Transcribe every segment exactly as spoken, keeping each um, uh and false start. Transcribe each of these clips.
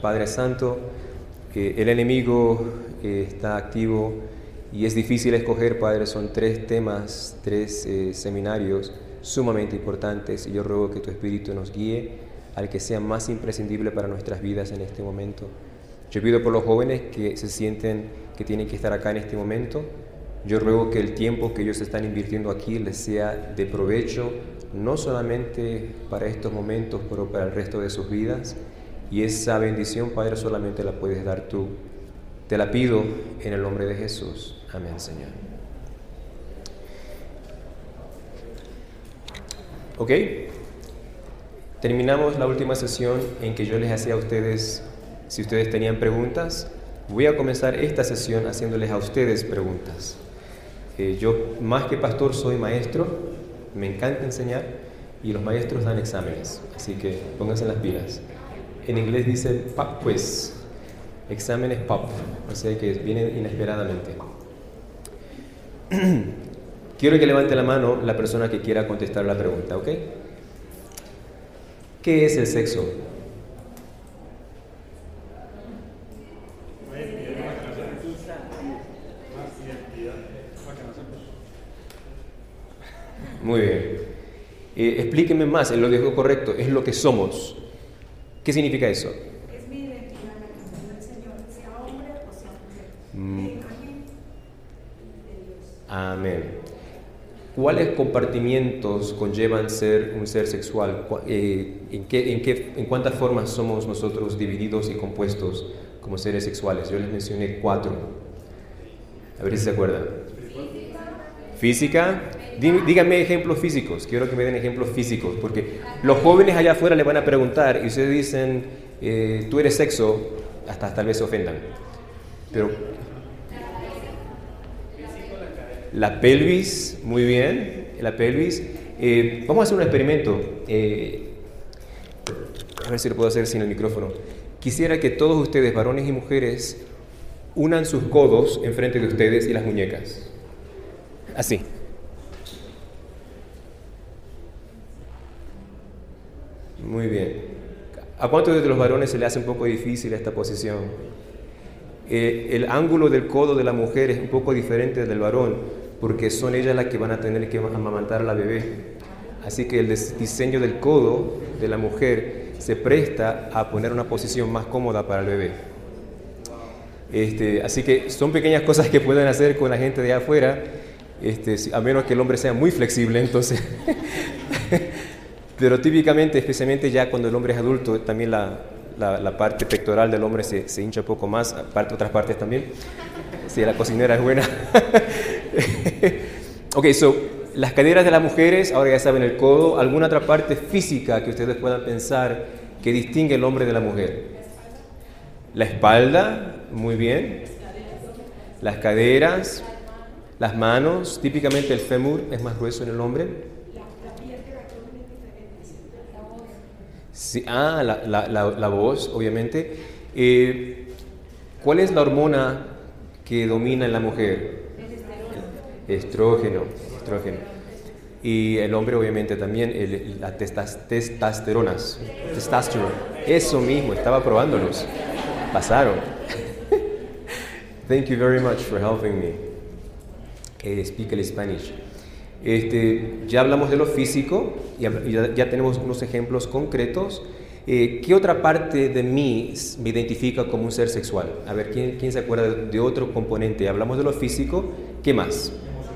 Padre Santo, eh, el enemigo eh, está activo y es difícil escoger, Padre. Son tres temas, tres eh, seminarios sumamente importantes y yo ruego que tu Espíritu nos guíe al que sea más imprescindible para nuestras vidas en este momento. Yo pido por los jóvenes que se sienten que tienen que estar acá en este momento. Yo ruego que el tiempo que ellos están invirtiendo aquí les sea de provecho, no solamente para estos momentos, pero para el resto de sus vidas. Y esa bendición, Padre, solamente la puedes dar tú. Te la pido en el nombre de Jesús. Amén, Señor. Ok. Terminamos la última sesión en que yo les hacía a ustedes, si ustedes tenían preguntas. Voy a comenzar esta sesión haciéndoles a ustedes preguntas. Eh, yo, más que pastor, soy maestro. Me encanta enseñar y los maestros dan exámenes. Así que pónganse en las pilas. En inglés dice pop quiz, exámenes pop, o sea que vienen inesperadamente. Quiero que levante la mano la persona que quiera contestar la pregunta, ¿ok? ¿Qué es el sexo? Muy bien. Eh, explíqueme más, él lo dijo correcto, es lo que somos. ¿Qué significa eso? Es mi identidad la que me dio el Señor, sea hombre o sea mujer. Mm. La imagen de Dios. Amén. ¿Cuáles compartimientos conllevan ser un ser sexual? Eh, ¿en, qué, en, qué, ¿En cuántas formas somos nosotros divididos y compuestos como seres sexuales? Yo les mencioné cuatro. A ver si se acuerdan. Física. Dí, díganme ejemplos físicos. Quiero que me den ejemplos físicos, porque los jóvenes allá afuera le van a preguntar y ustedes dicen, eh, tú eres sexo, hasta tal vez se ofendan. Pero la pelvis, muy bien, la pelvis. Eh, vamos a hacer un experimento. Eh, a ver si lo puedo hacer sin el micrófono. Quisiera que todos ustedes, varones y mujeres, unan sus codos enfrente de ustedes y las muñecas. Así. Muy bien. ¿A cuántos de los varones se le hace un poco difícil esta posición? Eh, el ángulo del codo de la mujer es un poco diferente del varón, porque son ellas las que van a tener que amamantar a la bebé. Así que el diseño del codo de la mujer se presta a poner una posición más cómoda para el bebé. Este, así que son pequeñas cosas que pueden hacer con la gente de allá afuera, este, a menos que el hombre sea muy flexible, entonces... Pero típicamente, especialmente ya cuando el hombre es adulto, también la, la, la parte pectoral del hombre se, se hincha un poco más, aparte otras partes también, si la cocinera es buena. Ok, so, las caderas de las mujeres, ahora ya saben el codo. ¿Alguna otra parte física que ustedes puedan pensar que distingue el hombre de la mujer? La espalda, muy bien. Las caderas, las manos, típicamente el fémur es más grueso en el hombre. Sí, ah, la, la, la, la voz, obviamente. Eh, ¿Cuál es la hormona que domina en la mujer? El estrógeno. Estrógeno. Y el hombre, obviamente, también, el, las testas, testosteronas. Testosterone. Eso mismo, estaba probándolos. Pasaron. Thank you very much for helping me. Eh, speak el Spanish. Este, ya hablamos de lo físico, y ya, ya tenemos unos ejemplos concretos. Eh, ¿Qué otra parte de mí me identifica como un ser sexual? A ver, ¿quién, quién se acuerda de, de otro componente? Hablamos de lo físico, ¿qué más?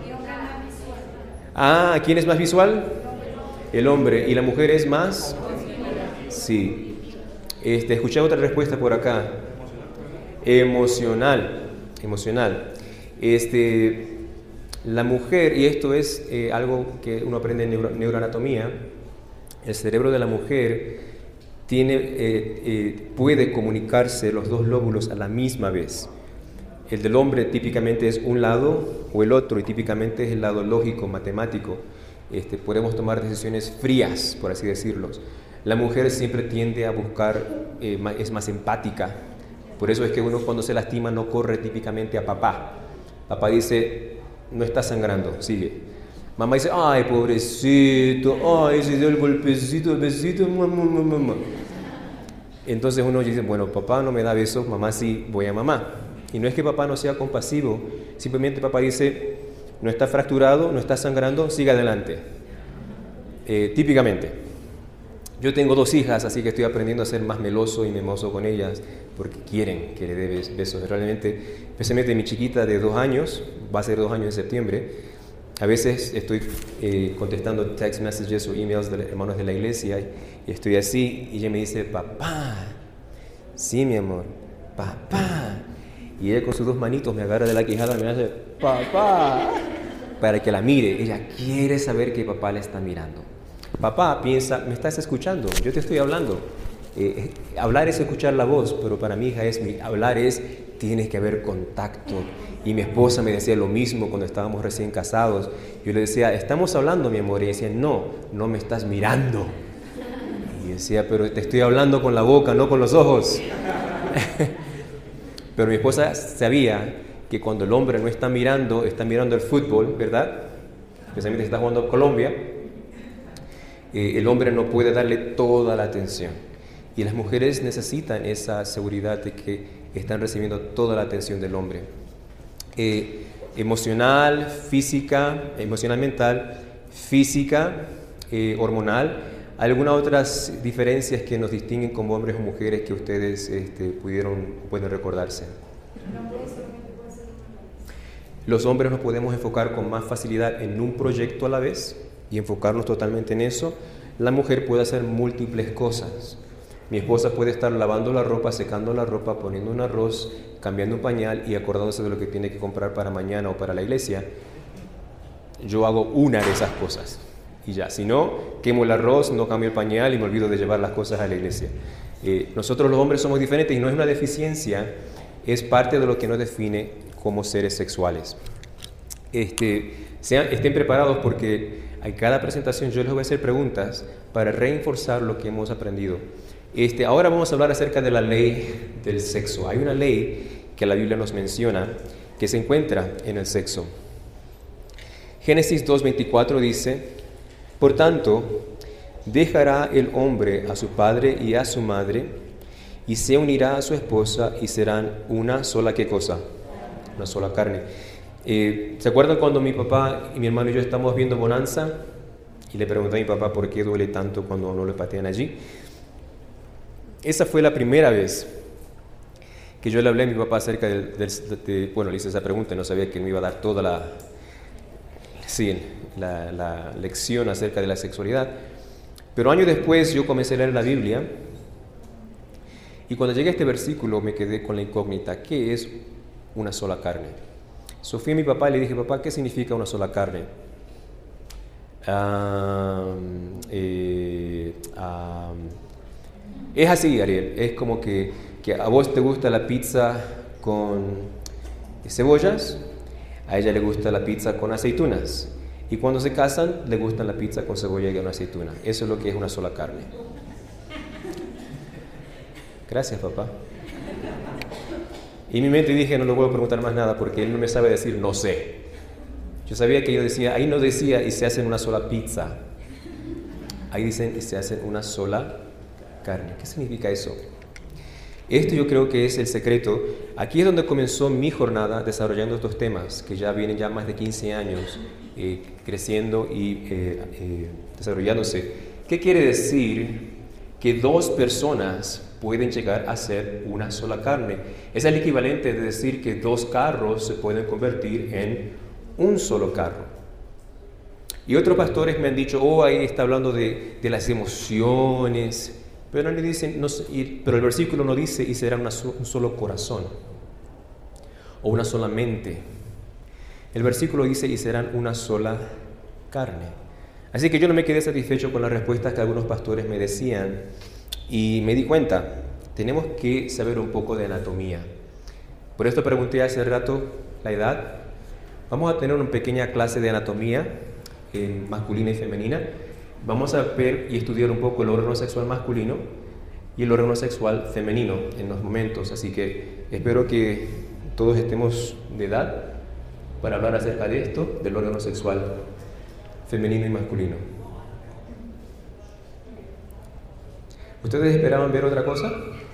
Ah, ¿quién es más visual? El hombre. ¿Y la mujer es más? Sí. Este, escuché otra respuesta por acá. Emocional. Emocional. Este... La mujer, y esto es eh, algo que uno aprende en neuro, neuroanatomía, el cerebro de la mujer tiene, eh, eh, puede comunicarse los dos lóbulos a la misma vez. El del hombre típicamente es un lado o el otro, y típicamente es el lado lógico, matemático. Este, podemos tomar decisiones frías, por así decirlo. La mujer siempre tiende a buscar, eh, es más empática. Por eso es que uno cuando se lastima no corre típicamente a papá. Papá dice... No está sangrando, sigue. Mamá dice, ay, pobrecito, ay, se dio el golpecito, el besito, mamá, mamá, mamá. Entonces uno dice, bueno, papá no me da besos, mamá sí, voy a mamá. Y no es que papá no sea compasivo, simplemente papá dice, no está fracturado, no está sangrando, siga adelante. Eh, típicamente. Yo tengo dos hijas, así que estoy aprendiendo a ser más meloso y mimoso con ellas, porque quieren que le dé besos. Realmente, especialmente mi chiquita de dos años, va a ser dos años en septiembre, a veces estoy eh, contestando text messages o emails de hermanos de la iglesia y estoy así y ella me dice, papá, sí mi amor, papá. Y ella con sus dos manitos me agarra de la quijada y me hace, papá, para que la mire. Ella quiere saber que papá la está mirando. Papá piensa, me estás escuchando, yo te estoy hablando. Eh, hablar es escuchar la voz, pero para mi hija es, mi, hablar es, tiene que haber contacto. Y mi esposa me decía lo mismo cuando estábamos recién casados. Yo le decía, estamos hablando, mi amor. Y ella decía, no, no me estás mirando. Y decía, pero te estoy hablando con la boca, no con los ojos. Pero mi esposa sabía que cuando el hombre no está mirando, está mirando el fútbol, ¿verdad? Especialmente si está jugando Colombia, eh, el hombre no puede darle toda la atención. Y las mujeres necesitan esa seguridad de que están recibiendo toda la atención del hombre. Eh, emocional, física, emocional mental, física, eh, hormonal. ¿Algunas otras diferencias que nos distinguen como hombres o mujeres que ustedes este, pudieron, pueden recordarse? Los hombres nos podemos enfocar con más facilidad en un proyecto a la vez y enfocarnos totalmente en eso. La mujer puede hacer múltiples cosas. Mi esposa puede estar lavando la ropa, secando la ropa, poniendo un arroz, cambiando un pañal y acordándose de lo que tiene que comprar para mañana o para la iglesia. Yo hago una de esas cosas y ya. Si no, quemo el arroz, no cambio el pañal y me olvido de llevar las cosas a la iglesia. Eh, nosotros los hombres somos diferentes y no es una deficiencia, es parte de lo que nos define como seres sexuales. Este, sean, estén preparados porque en cada presentación yo les voy a hacer preguntas para reforzar lo que hemos aprendido. Este, ahora vamos a hablar acerca de la ley del sexo. Hay una ley que la Biblia nos menciona que se encuentra en el sexo. Génesis dos veinticuatro dice, por tanto, dejará el hombre a su padre y a su madre y se unirá a su esposa y serán una sola, ¿qué cosa? Una sola carne. Eh, ¿Se acuerdan cuando mi papá y mi hermano y yo estamos viendo Bonanza? Y le pregunté a mi papá por qué duele tanto cuando no le patean allí. Esa fue la primera vez que yo le hablé a mi papá acerca del, del de, bueno, le hice esa pregunta y no sabía que él me iba a dar toda la, sí, la, la lección acerca de la sexualidad. Pero años después yo comencé a leer la Biblia y cuando llegué a este versículo me quedé con la incógnita, ¿qué es una sola carne? Sofía a mi papá y le dije, papá, ¿qué significa una sola carne? Um, eh, um, es así, Ariel, es como que, que a vos te gusta la pizza con cebollas, a ella le gusta la pizza con aceitunas, y cuando se casan le gusta la pizza con cebolla y con aceituna. Eso es lo que es una sola carne. Gracias, papá. Y en mi mente dije, no le voy a preguntar más nada porque él no me sabe decir, no sé. Yo sabía que yo decía, ahí no decía y se hacen una sola pizza. Ahí dicen y se hacen una sola carne. ¿Qué significa eso? Esto yo creo que es el secreto. Aquí es donde comenzó mi jornada desarrollando estos temas, que ya vienen ya más de quince años eh, creciendo y eh, eh, desarrollándose. ¿Qué quiere decir? Que dos personas pueden llegar a ser una sola carne. Es el equivalente de decir que dos carros se pueden convertir en un solo carro. Y otros pastores me han dicho, oh, ahí está hablando de, de las emociones, pero no le dicen, no, pero el versículo no dice y será una so, un solo corazón o una sola mente. El versículo dice y serán una sola carne. Así que yo no me quedé satisfecho con las respuestas que algunos pastores me decían y me di cuenta, tenemos que saber un poco de anatomía. Por esto pregunté hace rato la edad. Vamos a tener una pequeña clase de anatomía eh, masculina y femenina. Vamos a ver y estudiar un poco el órgano sexual masculino y el órgano sexual femenino en los momentos. Así que espero que todos estemos de edad para hablar acerca de esto, del órgano sexual femenino y masculino. ¿Ustedes esperaban ver otra cosa?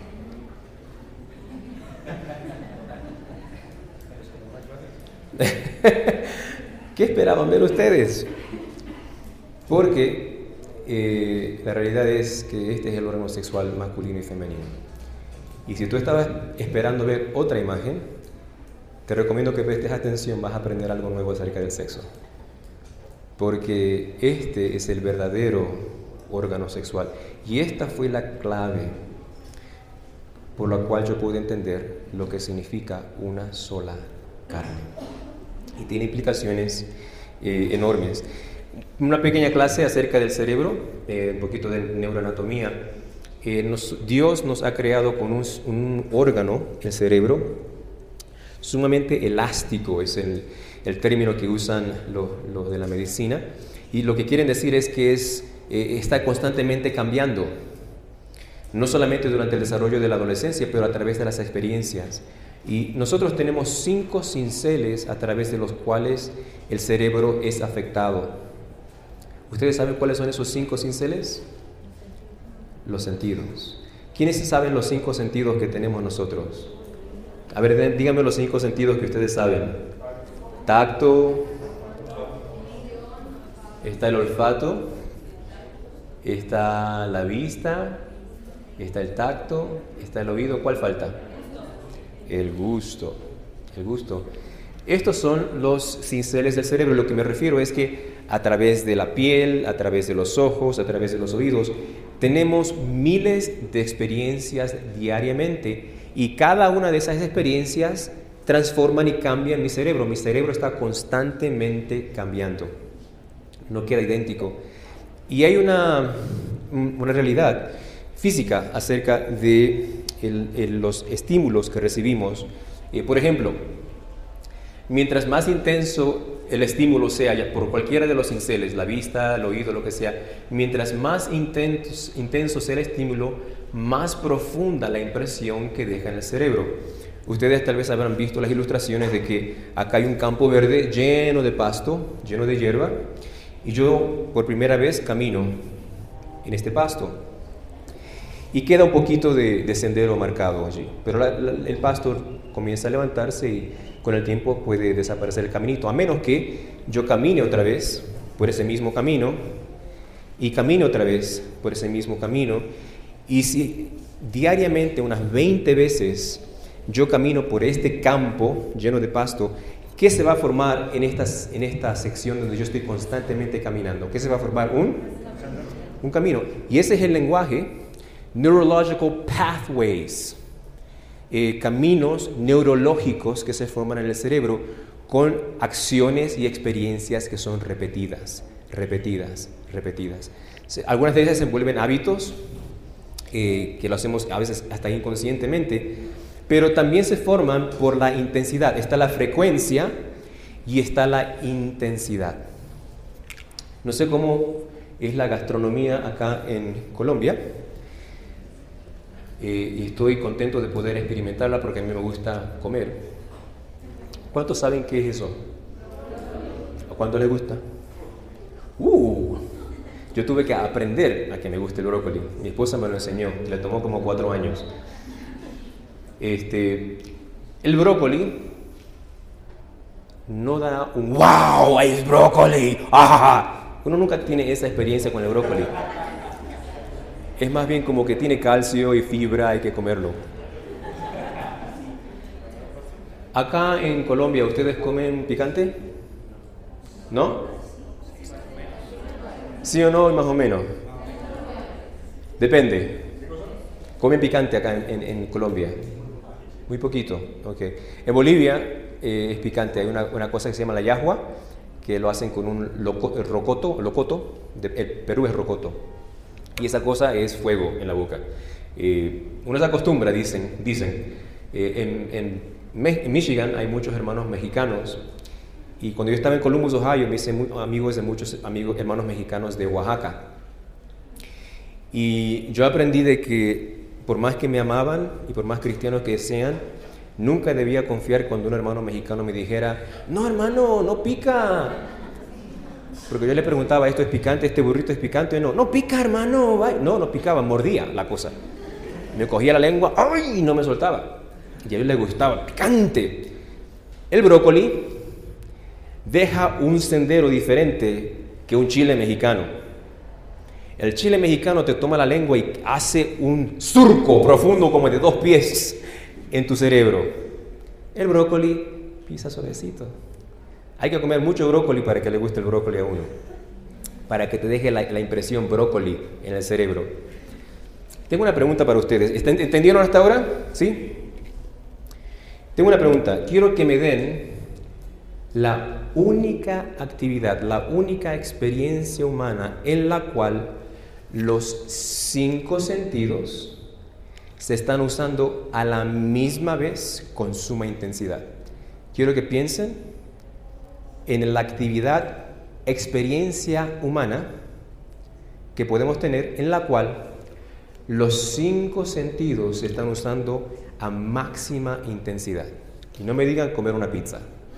¿Qué esperaban ver ustedes? Porque eh, la realidad es que este es el órgano sexual masculino y femenino. Y si tú estabas esperando ver otra imagen, te recomiendo que prestes atención, vas a aprender algo nuevo acerca del sexo. Porque este es el verdadero órgano sexual. Y esta fue la clave por la cual yo pude entender lo que significa una sola carne. Y tiene implicaciones eh, enormes. Una pequeña clase acerca del cerebro, eh, un poquito de neuroanatomía. Eh, nos, Dios nos ha creado con un, un órgano, el cerebro, sumamente elástico, es el, el término que usan los, los de la medicina, y lo que quieren decir es que es, eh, está constantemente cambiando, no solamente durante el desarrollo de la adolescencia, pero a través de las experiencias. Y nosotros tenemos cinco cinceles a través de los cuales el cerebro es afectado. ¿Ustedes saben cuáles son esos cinco cinceles? Los sentidos. ¿Quiénes saben los cinco sentidos que tenemos nosotros? A ver, díganme los cinco sentidos que ustedes saben. Tacto, está el olfato, está la vista, está el tacto, está el oído. ¿Cuál falta? El gusto. El gusto. Estos son los cinceles del cerebro. Lo que me refiero es que a través de la piel, a través de los ojos, a través de los oídos, tenemos miles de experiencias diariamente, y cada una de esas experiencias transforman y cambian mi cerebro. Mi cerebro está constantemente cambiando, no queda idéntico. Y hay una, una realidad física acerca de el, el, los estímulos que recibimos. Eh, por ejemplo, mientras más intenso el estímulo sea, por cualquiera de los cinceles, la vista, el oído, lo que sea, mientras más intenso, intenso sea el estímulo, más profunda la impresión que deja en el cerebro. Ustedes tal vez habrán visto las ilustraciones de que acá hay un campo verde lleno de pasto, lleno de hierba, y yo por primera vez camino en este pasto. Y queda un poquito de, de sendero marcado allí, pero la, la, el pasto comienza a levantarse y con el tiempo puede desaparecer el caminito, a menos que yo camine otra vez por ese mismo camino y camine otra vez por ese mismo camino. Y si diariamente unas veinte veces yo camino por este campo lleno de pasto, ¿qué se va a formar en, estas, en esta sección donde yo estoy constantemente caminando? ¿Qué se va a formar? Un, un camino. Y ese es el lenguaje. Neurological pathways, eh, caminos neurológicos que se forman en el cerebro con acciones y experiencias que son repetidas, repetidas, repetidas. Algunas de ellas se vuelven hábitos, eh, que lo hacemos a veces hasta inconscientemente, pero también se forman por la intensidad. Está la frecuencia y está la intensidad. No sé cómo es la gastronomía acá en Colombia. Eh, y estoy contento de poder experimentarla porque a mí me gusta comer. ¿Cuántos saben qué es eso? ¿A cuánto les gusta? Uh, yo tuve que aprender a que me guste el brócoli. Mi esposa me lo enseñó, le tomó como cuatro años. Este, el brócoli no da un ¡wow! ¡Es brócoli! ¡Ah! Uno nunca tiene esa experiencia con el brócoli. Es más bien como que tiene calcio y fibra, hay que comerlo. Acá en Colombia, ¿ustedes comen picante? ¿No? ¿Sí o no? Más o menos. Depende. ¿Comen picante acá en, en, en Colombia? Muy poquito. Okay. En Bolivia eh, es picante. Hay una, una cosa que se llama la yahua, que lo hacen con un loco, rocoto, locoto. De, el Perú es rocoto. Y esa cosa es fuego en la boca. Eh, uno se acostumbra, dicen. dicen. Eh, en, en, Me- en Michigan hay muchos hermanos mexicanos. Y cuando yo estaba en Columbus, Ohio, me hice muy, amigos de muchos amigos, hermanos mexicanos de Oaxaca. Y yo aprendí de que por más que me amaban y por más cristianos que sean, nunca debía confiar cuando un hermano mexicano me dijera, no hermano, no pica. Porque yo le preguntaba, ¿esto es picante? ¿Este burrito es picante? No, no pica hermano. Bye. No, no picaba, mordía la cosa. Me cogía la lengua, ¡ay! Y no me soltaba. Y a él le gustaba, picante. El brócoli deja un sendero diferente que un chile mexicano. El chile mexicano te toma la lengua y hace un surco profundo como de dos pies en tu cerebro. El brócoli pisa suavecito. Hay que comer mucho brócoli para que le guste el brócoli a uno, para que te deje la, la impresión brócoli en el cerebro. Tengo una pregunta para ustedes. ¿Entendieron hasta ahora? ¿Sí? Tengo una pregunta. Quiero que me den la única actividad, la única experiencia humana en la cual los cinco sentidos se están usando a la misma vez con suma intensidad. Quiero que piensen en la actividad, experiencia humana que podemos tener en la cual los cinco sentidos se están usando a máxima intensidad. Y no me digan comer una pizza.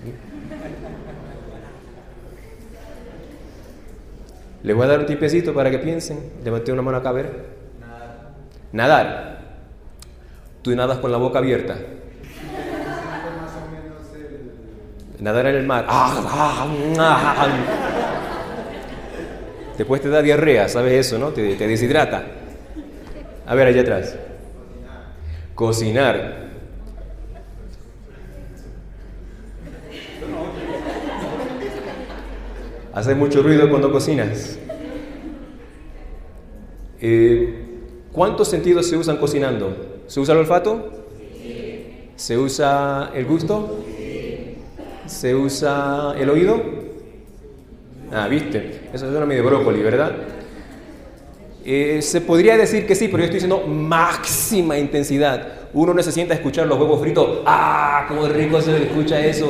Les voy a dar un tipecito para que piensen. Levanté una mano acá, a ver. Nadar. Nadar. Tú nadas con la boca abierta. Nadar en el mar. Después te da diarrea, ¿sabes eso, no? Te, te deshidrata. A ver, allá atrás. Cocinar. Hace mucho ruido cuando cocinas. Eh, ¿Cuántos sentidos se usan cocinando? ¿Se usa el olfato? Sí. ¿Se usa el gusto? Sí. ¿Se usa el oído? Ah, ¿viste? Eso suena medio brócoli, ¿verdad? Eh, se podría decir que sí, pero yo estoy diciendo máxima intensidad. Uno no se sienta a escuchar los huevos fritos. ¡Ah, cómo rico se escucha eso!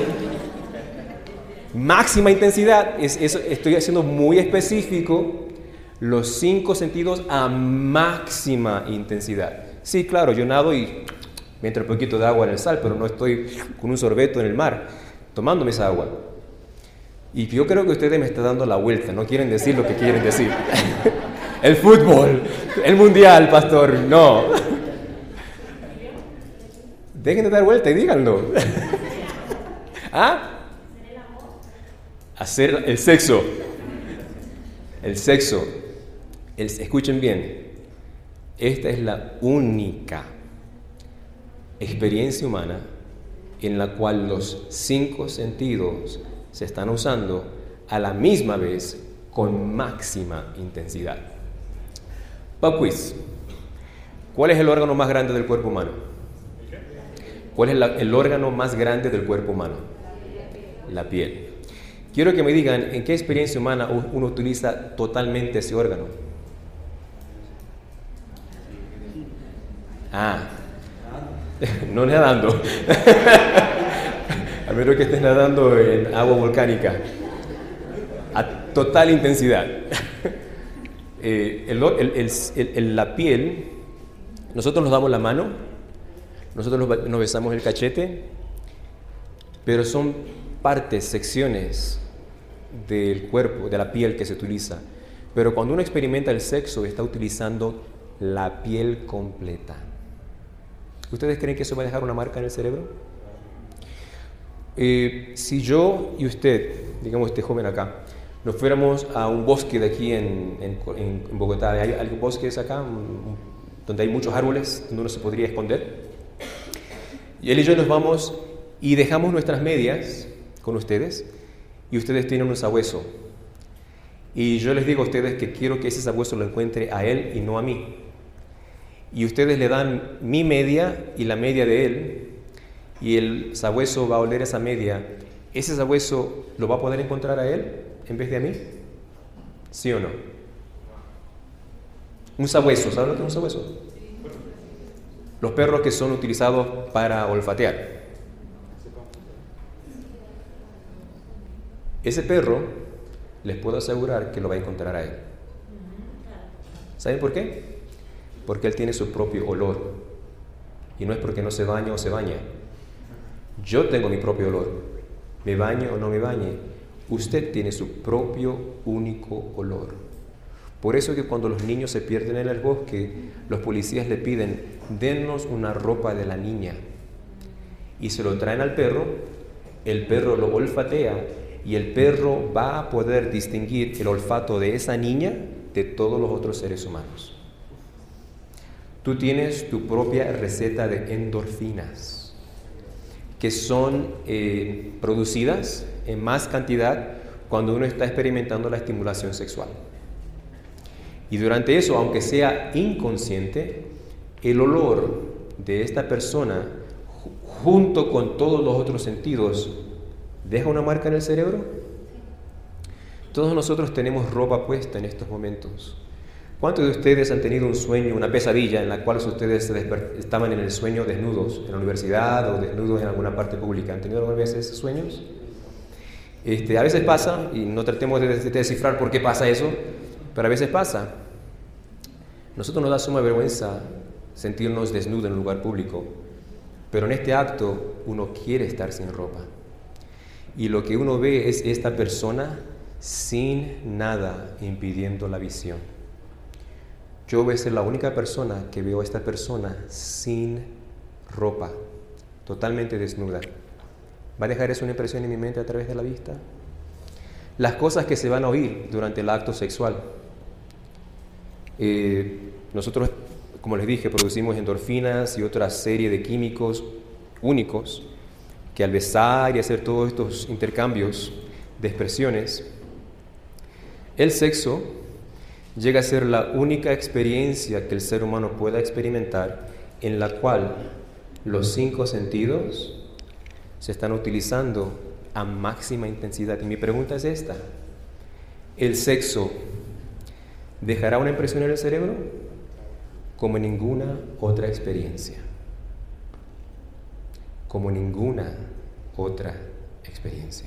Máxima intensidad, es, es, estoy haciendo muy específico los cinco sentidos a máxima intensidad. Sí, claro, yo nado y me entra un poquito de agua en el sal, pero no estoy con un sorbeto en el mar tomándome esa agua. Y yo creo que ustedes me están dando la vuelta, no quieren decir lo que quieren decir. El fútbol, el mundial, pastor, no. Dejen de dar vuelta y díganlo. ¿Ah? Hacer el sexo. El sexo. El, escuchen bien. Esta es la única experiencia humana en la cual los cinco sentidos se están usando a la misma vez con máxima intensidad. Pop quiz. ¿Cuál es el órgano más grande del cuerpo humano? ¿Cuál es la, el órgano más grande del cuerpo humano? La piel. Quiero que me digan en qué experiencia humana uno utiliza totalmente ese órgano. Ah, no nadando. A menos que estés nadando en agua volcánica. A total intensidad. eh, el, el, el, el, la piel, nosotros nos damos la mano, nosotros nos, nos besamos el cachete, pero son partes, secciones del cuerpo, de la piel que se utiliza. Pero cuando uno experimenta el sexo, está utilizando la piel completa. ¿Ustedes creen que eso va a dejar una marca en el cerebro? Eh, si yo y usted, digamos este joven acá, nos fuéramos a un bosque de aquí en, en, en Bogotá, ¿hay, hay bosques acá un, un, donde hay muchos árboles, donde uno se podría esconder? Y él y yo nos vamos y dejamos nuestras medias con ustedes, y ustedes tienen un sabueso. Y yo les digo a ustedes que quiero que ese sabueso lo encuentre a él y no a mí. Y ustedes le dan mi media y la media de él, y el sabueso va a oler esa media. ¿Ese sabueso lo va a poder encontrar a él en vez de a mí? ¿Sí o no? Un sabueso, ¿saben lo que es un sabueso? Los perros que son utilizados para olfatear. Ese perro, les puedo asegurar que lo va a encontrar a él. ¿Saben por qué? Porque él tiene su propio olor. Y no es porque no se baña o se baña. Yo tengo mi propio olor. Me bañe o no me bañe, usted tiene su propio único olor. Por eso es que cuando los niños se pierden en el bosque, los policías le piden, dennos una ropa de la niña. Y se lo traen al perro, el perro lo olfatea, y el perro va a poder distinguir el olfato de esa niña de todos los otros seres humanos. Tú tienes tu propia receta de endorfinas, que son eh, producidas en más cantidad cuando uno está experimentando la estimulación sexual. Y durante eso, aunque sea inconsciente, el olor de esta persona, junto con todos los otros sentidos, ¿deja una marca en el cerebro? Todos nosotros tenemos ropa puesta en estos momentos. ¿Cuántos de ustedes han tenido un sueño, una pesadilla en la cual ustedes se estaban en el sueño desnudos en la universidad o desnudos en alguna parte pública? ¿Han tenido alguna vez esos sueños? Este, a veces pasa, y no tratemos de, de descifrar por qué pasa eso, pero a veces pasa. Nosotros nos da suma vergüenza sentirnos desnudos en un lugar público, pero en este acto uno quiere estar sin ropa. Y lo que uno ve es esta persona sin nada impidiendo la visión. Yo voy a ser la única persona que veo a esta persona sin ropa, totalmente desnuda. ¿Va a dejar eso una impresión en mi mente a través de la vista? Las cosas que se van a oír durante el acto sexual. Eh, nosotros, como les dije, producimos endorfinas y otra serie de químicos únicos que al besar y hacer todos estos intercambios de expresiones, el sexo llega a ser la única experiencia que el ser humano pueda experimentar en la cual los cinco sentidos se están utilizando a máxima intensidad. Y mi pregunta es esta: ¿el sexo dejará una impresión en el cerebro? Como ninguna otra experiencia. Como ninguna otra experiencia.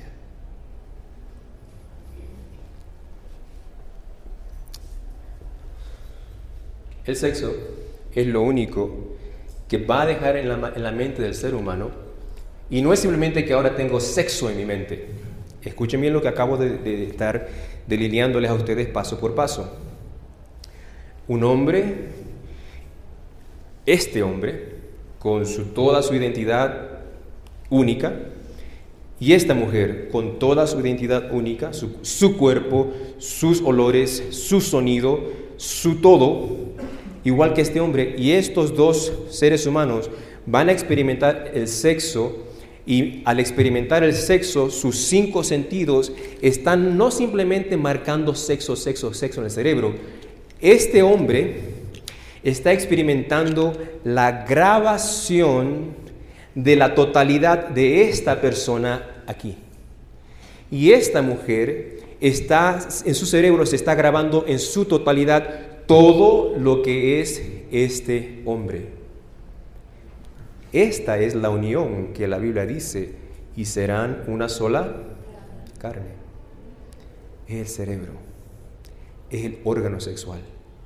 El sexo es lo único que va a dejar en la, en la mente del ser humano, y no es simplemente que ahora tengo sexo en mi mente. Escuchen bien lo que acabo de, de estar delineándoles a ustedes paso por paso. Un hombre, este hombre, con su, toda su identidad única, y esta mujer con toda su identidad única, su, su cuerpo, sus olores, su sonido, su todo, igual que este hombre, y estos dos seres humanos van a experimentar el sexo, y al experimentar el sexo, sus cinco sentidos están no simplemente marcando sexo, sexo, sexo en el cerebro. Este hombre está experimentando la grabación de la totalidad de esta persona aquí. Y esta mujer está, en su cerebro se está grabando en su totalidad todo lo que es este hombre. Esta es la unión que la Biblia dice, y serán una sola carne. Es el cerebro, es el órgano sexual.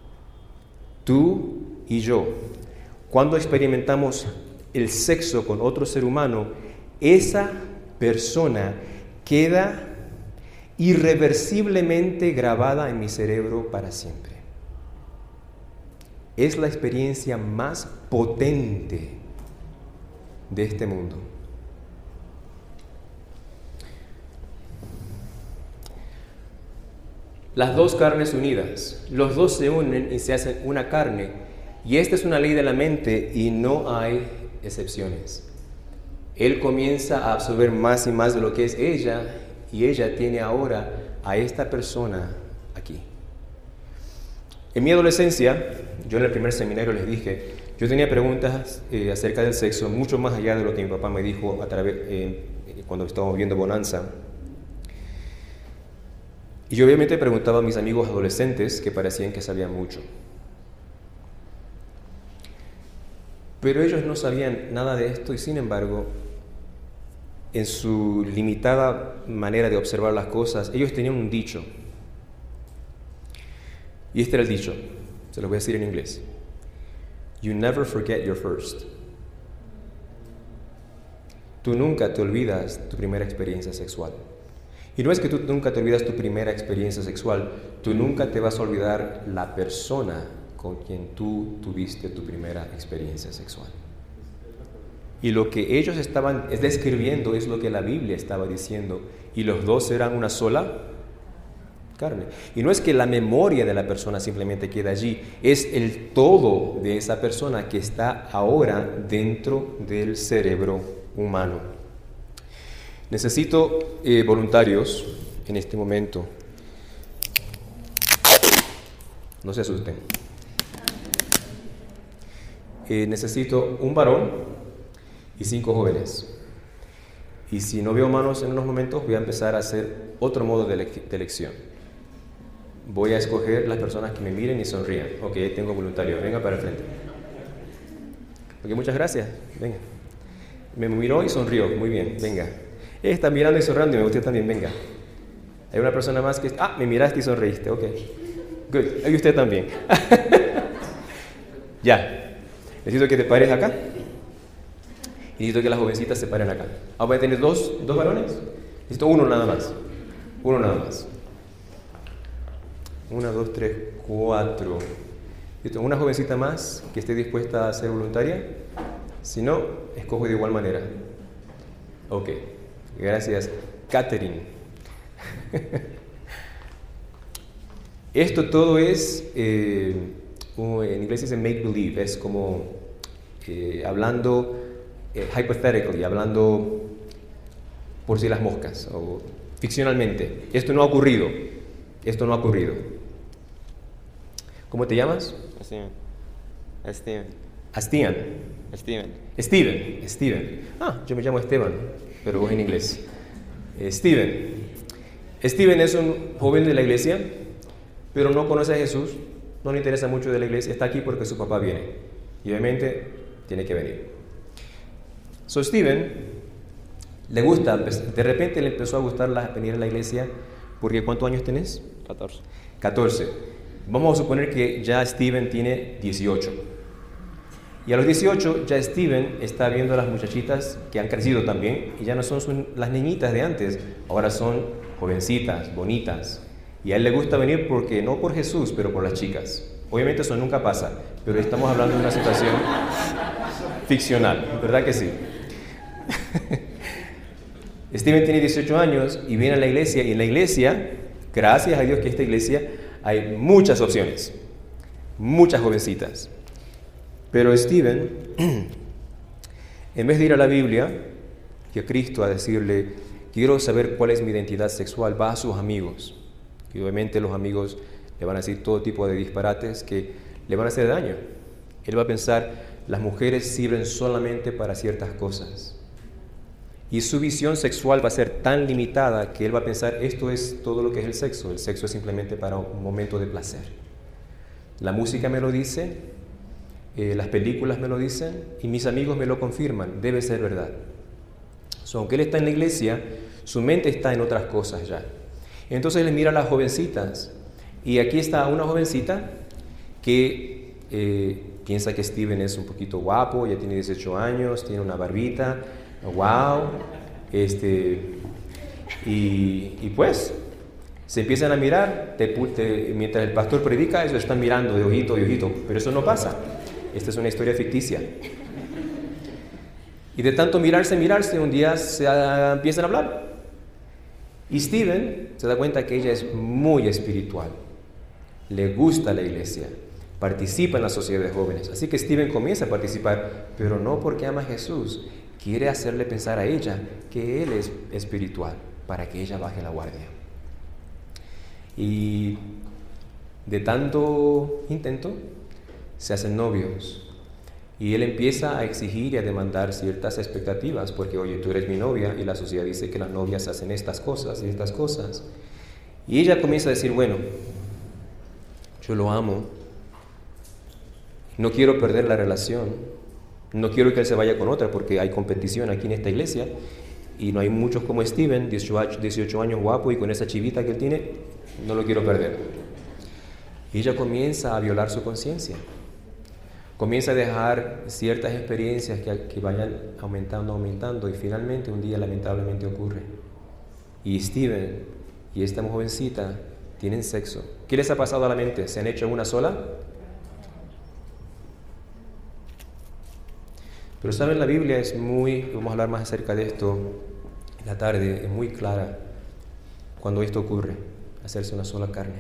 Tú y yo, cuando experimentamos el sexo con otro ser humano, esa persona queda irreversiblemente grabada en mi cerebro para siempre. Es la experiencia más potente de este mundo. Las dos carnes unidas, los dos se unen y se hacen una carne, y esta es una ley de la mente y no hay excepciones. Él comienza a absorber más y más de lo que es ella, y ella tiene ahora a esta persona aquí. En mi adolescencia, yo en el primer seminario les dije, yo tenía preguntas eh, acerca del sexo, mucho más allá de lo que mi papá me dijo a través, eh, cuando estábamos viendo Bonanza. Y yo obviamente preguntaba a mis amigos adolescentes que parecían que sabían mucho. Pero ellos no sabían nada de esto, y sin embargo, en su limitada manera de observar las cosas, ellos tenían un dicho. Y este era el dicho, se lo voy a decir en inglés. You never forget your first. Tú nunca te olvidas tu primera experiencia sexual. Y no es que tú nunca te olvidas tu primera experiencia sexual, tú nunca te vas a olvidar la persona con quien tú tuviste tu primera experiencia sexual. Y lo que ellos estaban describiendo es lo que la Biblia estaba diciendo. Y los dos eran una sola carne. Y no es que la memoria de la persona simplemente queda allí, es el todo de esa persona que está ahora dentro del cerebro humano. Necesito eh, voluntarios en este momento. No se asusten. Eh, necesito un varón y cinco jóvenes. Y si no veo manos en unos momentos, voy a empezar a hacer otro modo de, ele- de elección. Voy a escoger las personas que me miren y sonrían. Ok, ahí tengo voluntarios. Venga para el frente. Ok, muchas gracias. Venga. Me miró y sonrió. Muy bien, venga. Ella está mirando y sonriendo y me gusta también. Venga. Hay una persona más que... Ah, me miraste y sonreíste. Ok. Good. Y usted también. Ya. Necesito que te pares acá. Y necesito que las jovencitas se paren acá. Ah, ¿voy a tener dos, dos varones? Necesito uno nada más. Uno nada más. Una, dos, tres, cuatro. Necesito una jovencita más que esté dispuesta a ser voluntaria. Si no, escojo de igual manera. Ok. Gracias, Catherine. Esto todo es, eh, en inglés se dice make believe, es como eh, hablando eh, hypothetically, hablando por si las moscas, o ficcionalmente. Esto no ha ocurrido, esto no ha ocurrido. ¿Cómo te llamas? Steven. Steven. Astian. Steven. Steven, Steven. Ah, yo me llamo Esteban, pero vos en inglés. Eh, Steven. Steven es un joven de la iglesia, pero no conoce a Jesús, no le interesa mucho de la iglesia, está aquí porque su papá viene. Y obviamente tiene que venir. So Steven le gusta, de repente le empezó a gustar la, venir a la iglesia, porque ¿cuántos años tenés? catorce. catorce. Vamos a suponer que ya Steven tiene dieciocho. Y a los dieciocho ya Steven está viendo a las muchachitas que han crecido también, y ya no son sus, las niñitas de antes, ahora son jovencitas, bonitas. Y a él le gusta venir porque, no por Jesús, pero por las chicas. Obviamente eso nunca pasa, pero estamos hablando de una situación ficcional, ¿verdad que sí? Steven tiene dieciocho años y viene a la iglesia, y en la iglesia, gracias a Dios que esta iglesia, hay muchas opciones, muchas jovencitas. Pero Steven, en vez de ir a la Biblia y a Cristo a decirle, quiero saber cuál es mi identidad sexual, va a sus amigos. Y obviamente los amigos le van a decir todo tipo de disparates que le van a hacer daño. Él va a pensar, las mujeres sirven solamente para ciertas cosas. Y su visión sexual va a ser tan limitada que él va a pensar, esto es todo lo que es el sexo. El sexo es simplemente para un momento de placer. La música me lo dice, eh, las películas me lo dicen y mis amigos me lo confirman. Debe ser verdad. So, aunque él está en la iglesia, su mente está en otras cosas ya. Entonces él mira a las jovencitas. Y aquí está una jovencita que eh, piensa que Steven es un poquito guapo, ya tiene dieciocho años, tiene una barbita. Wow, este, y, y pues se empiezan a mirar, te, te, mientras el pastor predica, ellos están mirando de ojito y ojito, pero eso no pasa. Esta es una historia ficticia. Y de tanto mirarse, mirarse, un día se uh, empiezan a hablar. Y Steven se da cuenta que ella es muy espiritual, le gusta la iglesia, participa en la sociedad de jóvenes. Así que Steven comienza a participar, pero no porque ama a Jesús. Quiere hacerle pensar a ella que él es espiritual para que ella baje la guardia. Y de tanto intento, se hacen novios. Y él empieza a exigir y a demandar ciertas expectativas, porque, oye, tú eres mi novia y la sociedad dice que las novias hacen estas cosas y estas cosas. Y ella comienza a decir, bueno, yo lo amo, no quiero perder la relación. No quiero que él se vaya con otra porque hay competición aquí en esta iglesia y no hay muchos como Steven, dieciocho años guapo y con esa chivita que él tiene, no lo quiero perder. Y ella comienza a violar su conciencia. Comienza a dejar ciertas experiencias que, que vayan aumentando, aumentando y finalmente un día lamentablemente ocurre. Y Steven y esta jovencita tienen sexo. ¿Qué les ha pasado a la mente? ¿Se han hecho una sola? Pero saben, la Biblia es muy, vamos a hablar más acerca de esto en la tarde, es muy clara cuando esto ocurre, hacerse una sola carne.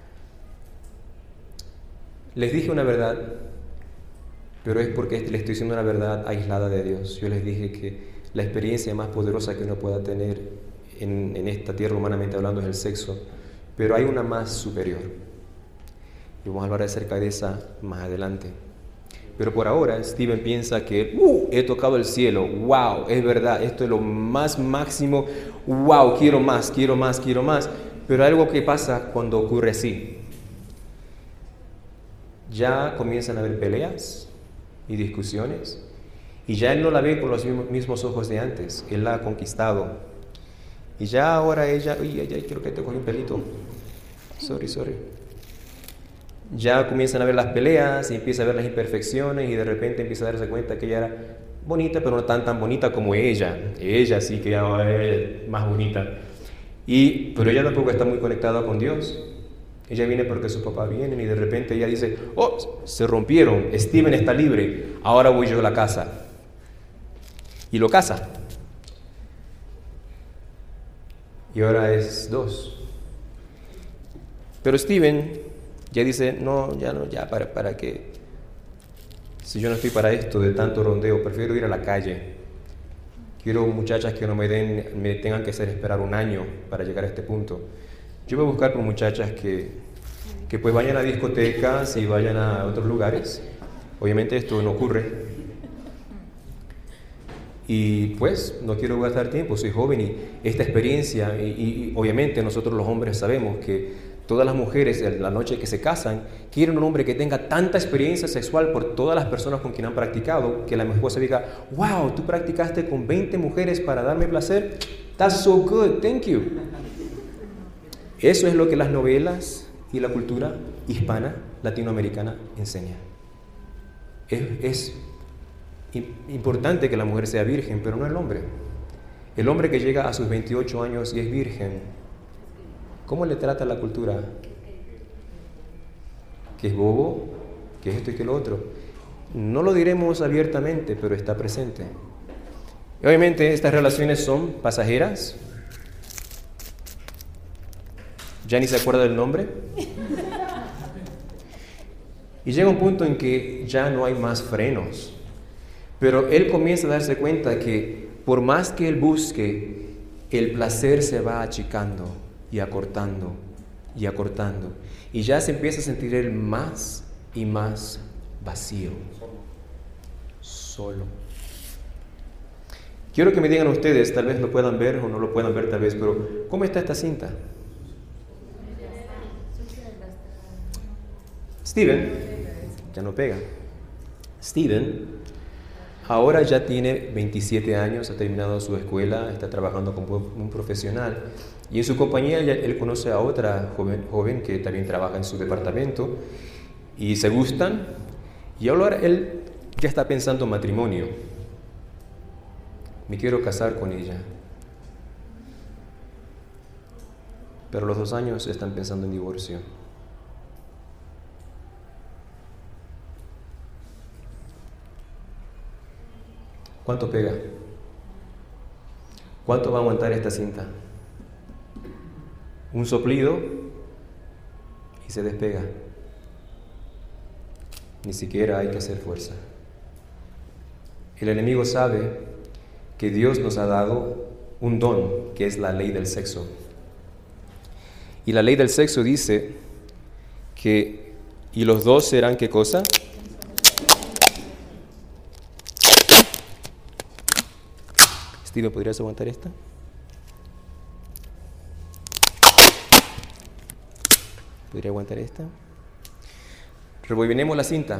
Les dije una verdad, pero es porque les estoy diciendo una verdad aislada de Dios. Yo les dije que la experiencia más poderosa que uno pueda tener en, en esta tierra, humanamente hablando, es el sexo, pero hay una más superior. Y vamos a hablar acerca de esa más adelante. Pero por ahora, Steven piensa que uh, he tocado el cielo, wow, es verdad, esto es lo más máximo, wow, quiero más, quiero más, quiero más. Pero hay algo que pasa cuando ocurre así. Ya comienzan a haber peleas y discusiones, y ya él no la ve con los mismos ojos de antes, él la ha conquistado. Y ya ahora ella, uy, ay, ay, quiero que te coja un pelito, sorry, sorry. Ya comienzan a ver las peleas y empieza a ver las imperfecciones y de repente empieza a darse cuenta que ella era bonita, pero no tan tan bonita como ella. Ella sí que ya es más bonita. Y, pero ella tampoco está muy conectada con Dios. Ella viene porque sus papás vienen y de repente ella dice, oh, se rompieron, Steven está libre, ahora voy yo a la casa. Y lo casa. Y ahora es dos. Pero Steven ya dice, no, ya no, ya para, para qué. Si yo no estoy para esto de tanto rondeo, prefiero ir a la calle. Quiero muchachas que no me den, me tengan que hacer esperar un año para llegar a este punto. Yo voy a buscar por muchachas que, que pues vayan a discotecas y vayan a otros lugares. Obviamente esto no ocurre. Y pues no quiero gastar tiempo, soy joven y esta experiencia, y, y obviamente nosotros los hombres sabemos que todas las mujeres en la noche que se casan quieren un hombre que tenga tanta experiencia sexual por todas las personas con quien han practicado, que la esposa diga, wow, tú practicaste con veinte mujeres para darme placer, that's so good, thank you. Eso es lo que las novelas y la cultura hispana, latinoamericana enseña. Es, es importante que la mujer sea virgen, pero no el hombre. El hombre que llega a sus veintiocho años y es virgen, ¿cómo le trata la cultura? Que es bobo, que es esto y que lo otro. No lo diremos abiertamente, pero está presente. Y obviamente estas relaciones son pasajeras. ¿Ya ni se acuerda del nombre? Y llega un punto en que ya no hay más frenos. Pero él comienza a darse cuenta que por más que él busque, el placer se va achicando y acortando y acortando. Y ya se empieza a sentir él más y más vacío. Solo. Quiero que me digan ustedes, tal vez lo puedan ver o no lo puedan ver tal vez, pero ¿cómo está esta cinta? Steven, ya no pega. Steven ahora ya tiene veintisiete años, ha terminado su escuela, está trabajando como un profesional y en su compañía él conoce a otra joven, joven que también trabaja en su departamento y se gustan y ahora él ya está pensando en matrimonio. Me quiero casar con ella. Pero a los dos años están pensando en divorcio. ¿Cuánto pega? ¿Cuánto va a aguantar esta cinta? Un soplido y se despega. Ni siquiera hay que hacer fuerza. El enemigo sabe que Dios nos ha dado un don, que es la ley del sexo. Y la ley del sexo dice que, ¿y los dos serán qué cosa? Steven, ¿podrías aguantar esta? ¿Podría aguantar esta? Rebobinemos la cinta.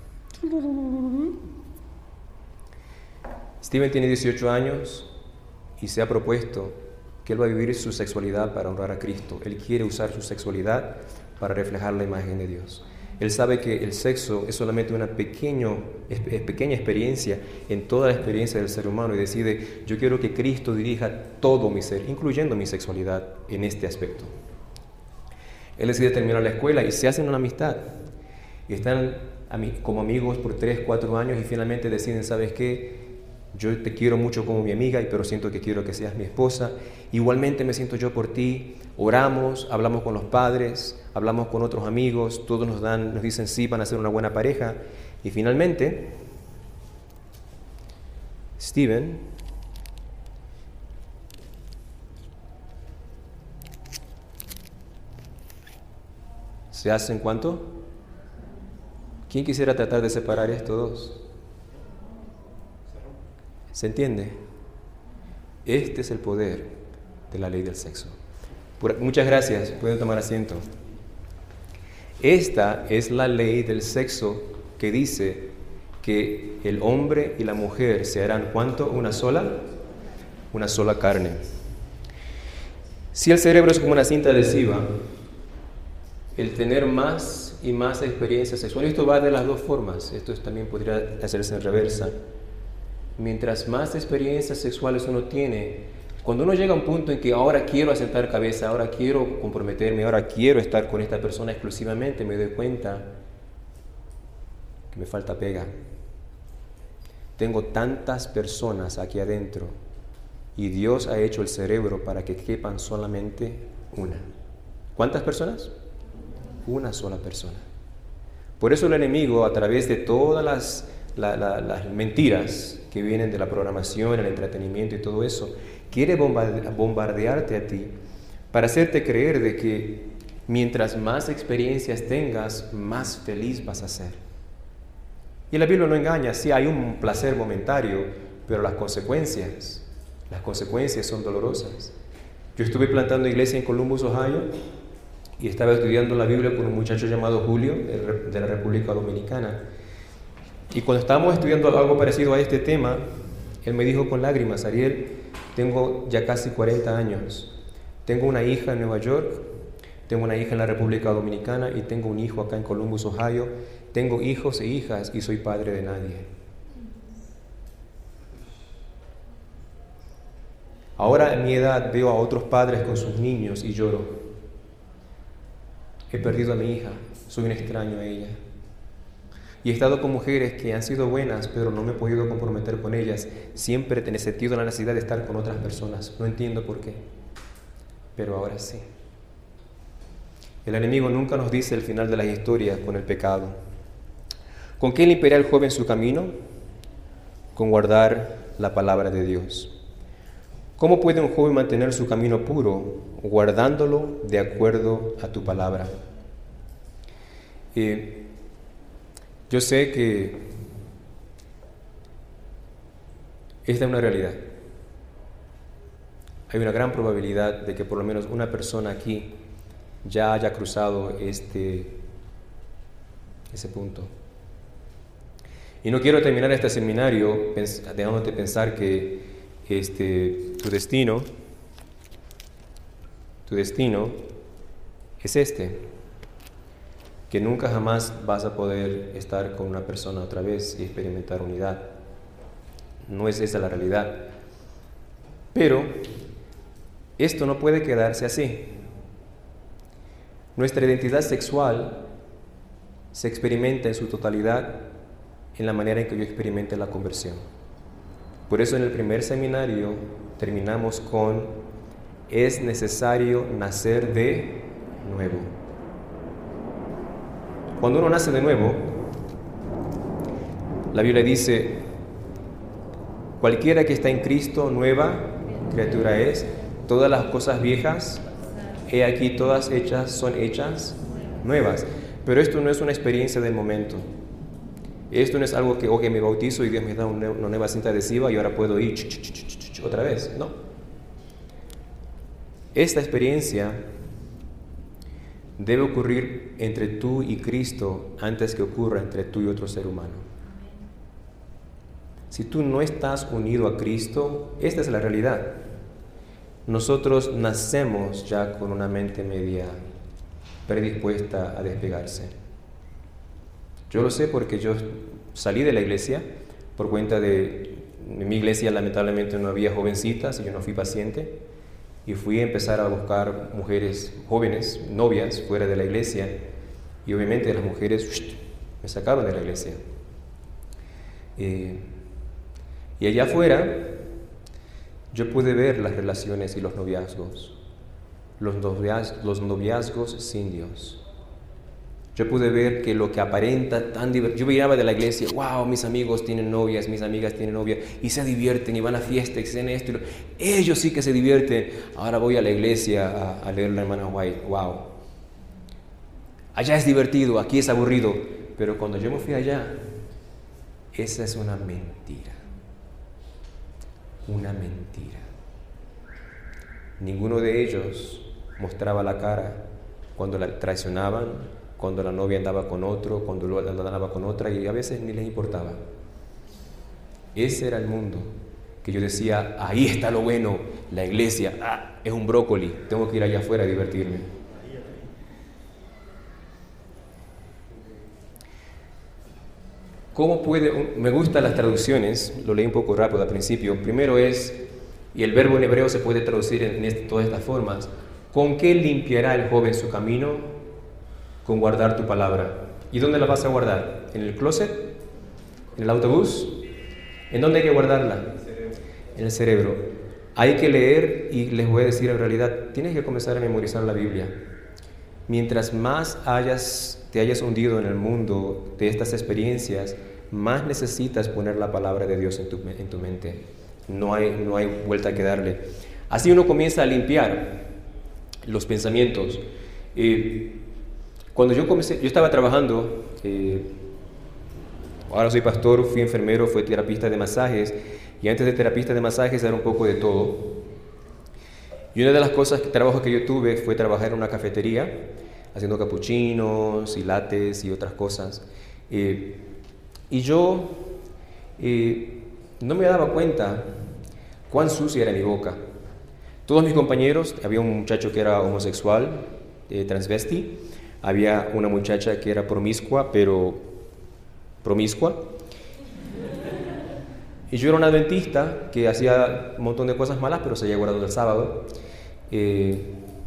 Steven tiene dieciocho años y se ha propuesto que él va a vivir su sexualidad para honrar a Cristo. Él quiere usar su sexualidad para reflejar la imagen de Dios. Él sabe que el sexo es solamente una pequeño, es, es pequeña experiencia en toda la experiencia del ser humano y decide, yo quiero que Cristo dirija todo mi ser, incluyendo mi sexualidad, en este aspecto. Él decide terminar la escuela y se hacen una amistad. Y están como amigos por tres, cuatro años y finalmente deciden, ¿sabes qué? Yo te quiero mucho como mi amiga, pero siento que quiero que seas mi esposa. Igualmente me siento yo por ti. Oramos, hablamos con los padres, hablamos con otros amigos, todos nos dan, nos dicen sí, van a ser una buena pareja. Y finalmente, Steven se hace en cuánto. ¿Quién quisiera tratar de separar estos dos? ¿Se entiende? Este es el poder de la ley del sexo. Muchas gracias, pueden tomar asiento. Esta es la ley del sexo que dice que el hombre y la mujer se harán ¿cuánto? Una sola, una sola carne. Si el cerebro es como una cinta adhesiva, el tener más y más experiencias sexuales, esto va de las dos formas, esto también podría hacerse en reversa. Mientras más experiencias sexuales uno tiene, cuando uno llega a un punto en que ahora quiero asentar cabeza, ahora quiero comprometerme, ahora quiero estar con esta persona exclusivamente, me doy cuenta que me falta pega. Tengo tantas personas aquí adentro y Dios ha hecho el cerebro para que quepan solamente una. ¿Cuántas personas? Una sola persona. Por eso el enemigo, a través de todas las, la, la, las mentiras que vienen de la programación, el entretenimiento y todo eso, quiere bombardearte a ti para hacerte creer de que mientras más experiencias tengas, más feliz vas a ser. Y la Biblia no engaña, sí hay un placer momentario, pero las consecuencias, las consecuencias son dolorosas. Yo estuve plantando iglesia en Columbus, Ohio, y estaba estudiando la Biblia con un muchacho llamado Julio, de la República Dominicana. Y cuando estábamos estudiando algo parecido a este tema, él me dijo con lágrimas, Ariel, tengo ya casi cuarenta años, tengo una hija en Nueva York, tengo una hija en la República Dominicana y tengo un hijo acá en Columbus, Ohio, tengo hijos e hijas y soy padre de nadie. Ahora a mi edad veo a otros padres con sus niños y lloro. He perdido a mi hija, soy un extraño a ella. Y he estado con mujeres que han sido buenas, pero no me he podido comprometer con ellas. Siempre he sentido la necesidad de estar con otras personas. No entiendo por qué, pero ahora sí. El enemigo nunca nos dice el final de la historia con el pecado. ¿Con qué limpiará el joven su camino? Con guardar la palabra de Dios. ¿Cómo puede un joven mantener su camino puro? Guardándolo de acuerdo a tu palabra. Eh, yo sé que esta es una realidad. Hay una gran probabilidad de que por lo menos una persona aquí ya haya cruzado este, ese punto. Y no quiero terminar este seminario pens- dejándote pensar que este, tu destino, tu destino es este, que nunca jamás vas a poder estar con una persona otra vez y experimentar unidad. No es esa la realidad. Pero esto no puede quedarse así. Nuestra identidad sexual se experimenta en su totalidad en la manera en que yo experimente la conversión. Por eso en el primer seminario terminamos con: es necesario nacer de nuevo. Cuando uno nace de nuevo, la Biblia dice: cualquiera que está en Cristo, nueva criatura es, todas las cosas viejas, he aquí todas hechas, son hechas nuevas. Pero esto no es una experiencia del momento. Esto no es algo que, ok, me bautizo y Dios me da una nueva cinta adhesiva y ahora puedo ir ch, ch, ch, ch, ch, otra vez. No. Esta experiencia debe ocurrir entre tú y Cristo antes que ocurra entre tú y otro ser humano. Si tú no estás unido a Cristo, esta es la realidad. Nosotros nacemos ya con una mente media predispuesta a despegarse. Yo lo sé porque yo salí de la iglesia por cuenta de... En mi iglesia lamentablemente no había jovencitas y yo no fui paciente. Y fui a empezar a buscar mujeres jóvenes, novias, fuera de la iglesia. Y obviamente las mujeres Me sacaron de la iglesia. Eh, y allá afuera yo pude ver las relaciones y los noviazgos, los noviazgos, los noviazgos sin Dios. Yo pude ver que lo que aparenta tan divertido, yo miraba de la iglesia, wow, mis amigos tienen novias, mis amigas tienen novias, y se divierten, y van a fiestas, y hacen esto, y lo... ellos sí que se divierten. Ahora voy a la iglesia a, a leer la hermana White, wow. Allá es divertido, aquí es aburrido, pero cuando yo me fui allá, esa es una mentira. Una mentira. Ninguno de ellos mostraba la cara cuando la traicionaban, cuando la novia andaba con otro, cuando lo andaba con otra, y a veces ni les importaba. Ese era el mundo que yo decía, ahí está lo bueno, la iglesia, ah, es un brócoli, tengo que ir allá afuera a divertirme. ¿Cómo puede? Me gustan las traducciones, lo leí un poco rápido al principio. Primero es, y el verbo en hebreo se puede traducir en este, todas estas formas, ¿con qué limpiará el joven su camino? Con guardar tu palabra. ¿Y dónde la vas a guardar? ¿En el closet? ¿En el autobús? ¿En dónde hay que guardarla? En el cerebro. Hay que leer, y les voy a decir en realidad, tienes que comenzar a memorizar la Biblia. Mientras más hayas, te hayas hundido en el mundo de estas experiencias, más necesitas poner la palabra de Dios en tu, en tu mente. No hay, no hay vuelta que darle. Así uno comienza a limpiar los pensamientos. Eh, Cuando yo comencé, yo estaba trabajando, eh, ahora soy pastor, fui enfermero, fui terapista de masajes, y antes de terapista de masajes era un poco de todo. Y una de las cosas, trabajos que yo tuve fue trabajar en una cafetería, haciendo capuchinos y lates y otras cosas. Eh, y yo eh, no me daba cuenta cuán sucia era mi boca. Todos mis compañeros, había un muchacho que era homosexual, eh, transvesti, había una muchacha que era promiscua, pero promiscua. Y yo era una adventista que hacía un montón de cosas malas, pero se había guardado el sábado. Eh,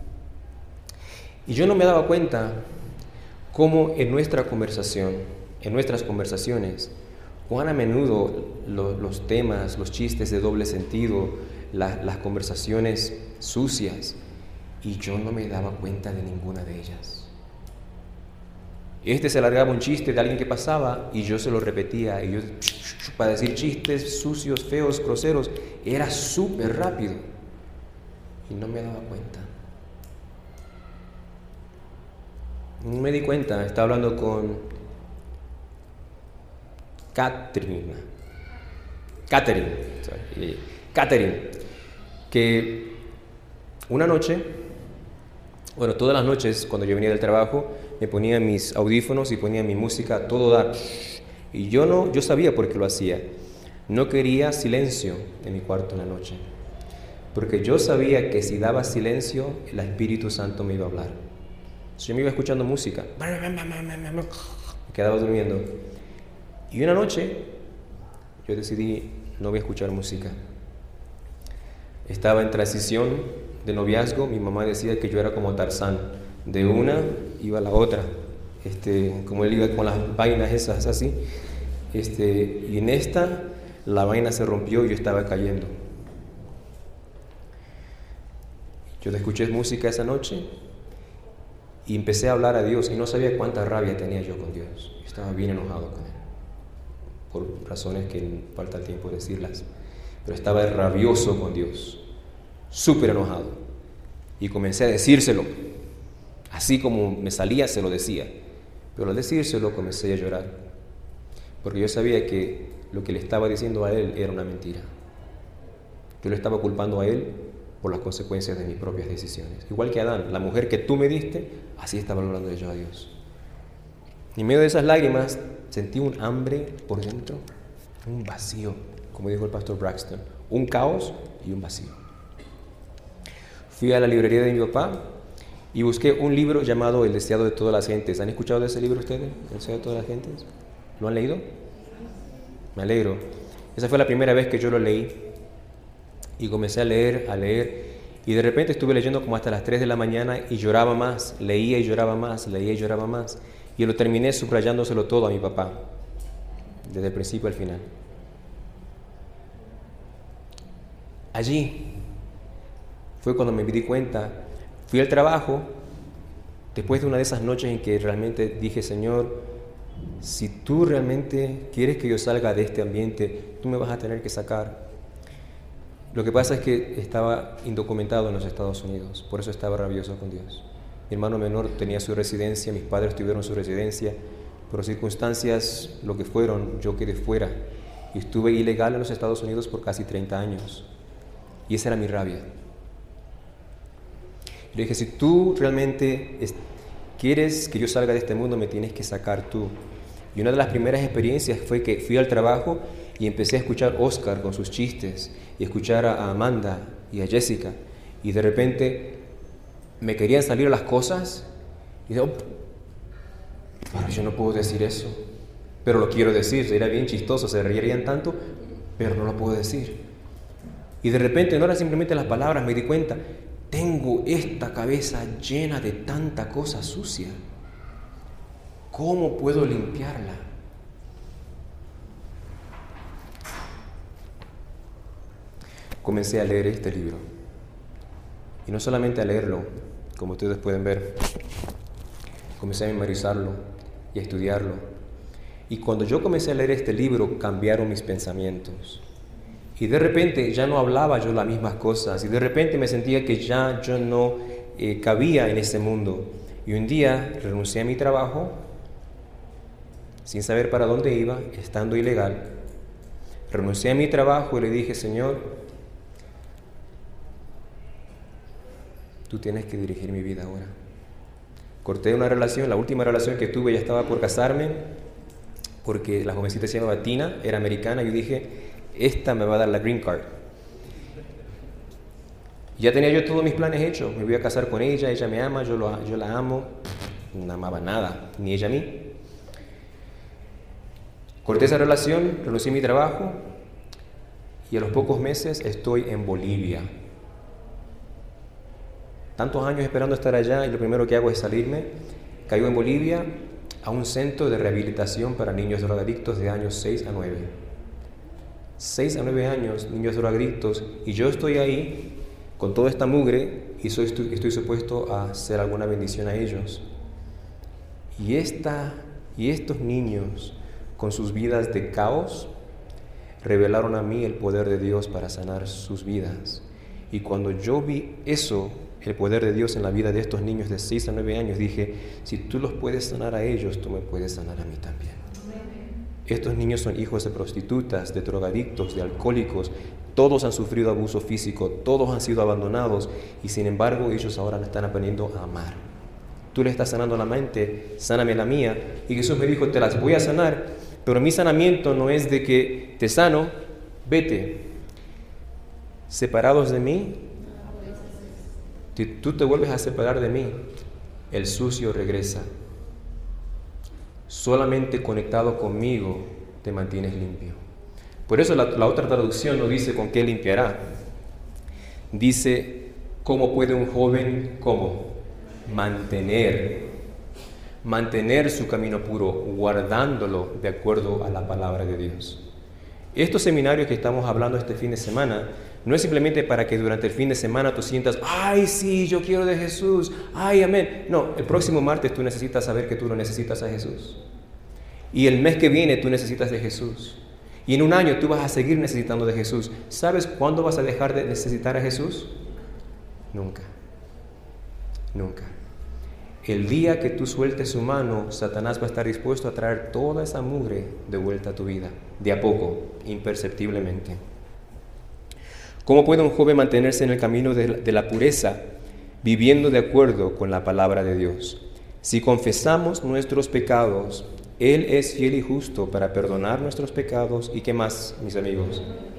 y yo no me daba cuenta cómo en nuestra conversación, en nuestras conversaciones, cuán a menudo lo, los temas, los chistes de doble sentido, la, las conversaciones sucias, y yo no me daba cuenta de ninguna de ellas. Este se alargaba un chiste de alguien que pasaba y yo se lo repetía, y yo, para decir chistes sucios, feos, groseros, era súper rápido y no me daba cuenta. No me di cuenta, estaba hablando con Catherine, Catherine, sorry, Catherine, que una noche, bueno, todas las noches cuando yo venía del trabajo, me ponía mis audífonos y ponía mi música a todo dar. Y yo no, yo sabía por qué lo hacía. No quería silencio en mi cuarto en la noche, porque yo sabía que si daba silencio, el Espíritu Santo me iba a hablar. Entonces yo me iba escuchando música, me quedaba durmiendo. Y una noche yo decidí, no voy a escuchar música. Estaba en transición de noviazgo, mi mamá decía que yo era como Tarzán, de una iba a la otra, este, como él iba con las vainas esas así, este, y en esta la vaina se rompió y yo estaba cayendo. Yo escuché música esa noche y empecé a hablar a Dios y no sabía cuánta rabia tenía yo con Dios. Yo estaba bien enojado con Él, por razones que falta el tiempo de decirlas, pero estaba rabioso con Dios, súper enojado, y comencé a decírselo. Así como me salía, se lo decía. Pero al decírselo, comencé a llorar. Porque yo sabía que lo que le estaba diciendo a él era una mentira. Yo le estaba culpando a él por las consecuencias de mis propias decisiones. Igual que Adán, la mujer que tú me diste, así estaba hablando yo a Dios. Y en medio de esas lágrimas, sentí un hambre por dentro, un vacío, como dijo el pastor Braxton. Un caos y un vacío. Fui a la librería de mi papá y busqué un libro llamado El deseado de todas las gentes. ¿Han escuchado de ese libro ustedes? El deseado de todas las gentes. ¿Lo han leído? Me alegro. Esa fue la primera vez que yo lo leí. Y comencé a leer, a leer. Y de repente estuve leyendo como hasta las tres de la mañana y lloraba más. Leía y lloraba más, leía y lloraba más. Y lo terminé subrayándoselo todo a mi papá, desde el principio al final. Allí fue cuando me di cuenta, fui al trabajo, después de una de esas noches en que realmente dije, Señor, si tú realmente quieres que yo salga de este ambiente, tú me vas a tener que sacar. Lo que pasa es que estaba indocumentado en los Estados Unidos, por eso estaba rabioso con Dios. Mi hermano menor tenía su residencia, mis padres tuvieron su residencia, por circunstancias, lo que fueron, yo quedé fuera y estuve ilegal en los Estados Unidos por casi treinta años. Y esa era mi rabia. Le dije, si tú realmente es, quieres que yo salga de este mundo, me tienes que sacar tú. Y una de las primeras experiencias fue que fui al trabajo y empecé a escuchar a Oscar con sus chistes, y escuchar a Amanda y a Jessica, y de repente me querían salir las cosas, y dije, oh, pero yo no puedo decir eso, pero lo quiero decir, sería bien chistoso, se reirían tanto, pero no lo puedo decir. Y de repente no eran simplemente las palabras, me di cuenta, tengo esta cabeza llena de tanta cosa sucia, ¿cómo puedo limpiarla? Comencé a leer este libro, y no solamente a leerlo, como ustedes pueden ver, comencé a memorizarlo y a estudiarlo, y cuando yo comencé a leer este libro cambiaron mis pensamientos, y de repente ya no hablaba yo las mismas cosas, y de repente me sentía que ya yo no eh, cabía en ese mundo, y un día renuncié a mi trabajo, sin saber para dónde iba, estando ilegal, renuncié a mi trabajo y le dije, Señor, tú tienes que dirigir mi vida ahora. Corté una relación, la última relación que tuve, ya estaba por casarme, porque la jovencita se llamaba Tina, era americana, y yo dije, esta me va a dar la green card. Ya tenía yo todos mis planes hechos, me voy a casar con ella, ella me ama, yo, lo, yo la amo, no amaba nada, ni ella a mí. Corté esa relación, renuncié a mi trabajo, y a los pocos meses estoy en Bolivia. Tantos años esperando estar allá y lo primero que hago es salirme. Caigo en Bolivia a un centro de rehabilitación para niños drogadictos de años seis a nueve. seis a nueve años, niños drogadictos, y yo estoy ahí con toda esta mugre y soy, estoy, estoy supuesto a hacer alguna bendición a ellos. Y, esta, y estos niños, con sus vidas de caos, revelaron a mí el poder de Dios para sanar sus vidas. Y cuando yo vi eso, el poder de Dios en la vida de estos niños de seis a nueve años, dije, si tú los puedes sanar a ellos, tú me puedes sanar a mí también. Estos niños son hijos de prostitutas, de drogadictos, de alcohólicos, todos han sufrido abuso físico, todos han sido abandonados, y sin embargo ellos ahora están aprendiendo a amar. Tú le estás sanando la mente, sáname la mía, y Jesús me dijo, te las voy a sanar, pero mi sanamiento no es de que te sano, vete. Separados de mí, si tú te vuelves a separar de mí, el sucio regresa. Solamente conectado conmigo te mantienes limpio. Por eso la, la otra traducción no dice con qué limpiará. Dice, ¿cómo puede un joven, cómo? Mantener, mantener su camino puro, guardándolo de acuerdo a la palabra de Dios. Estos seminarios que estamos hablando este fin de semana no es simplemente para que durante el fin de semana tú sientas, ay, sí, yo quiero de Jesús, ay, amén. No, el próximo martes tú necesitas saber que tú lo necesitas a Jesús. Y el mes que viene tú necesitas de Jesús. Y en un año tú vas a seguir necesitando de Jesús. ¿Sabes cuándo vas a dejar de necesitar a Jesús? Nunca. Nunca. El día que tú sueltes su mano, Satanás va a estar dispuesto a traer toda esa mugre de vuelta a tu vida, de a poco, imperceptiblemente. ¿Cómo puede un joven mantenerse en el camino de la, de la pureza, viviendo de acuerdo con la palabra de Dios? Si confesamos nuestros pecados, Él es fiel y justo para perdonar nuestros pecados. ¿Y qué más, mis amigos?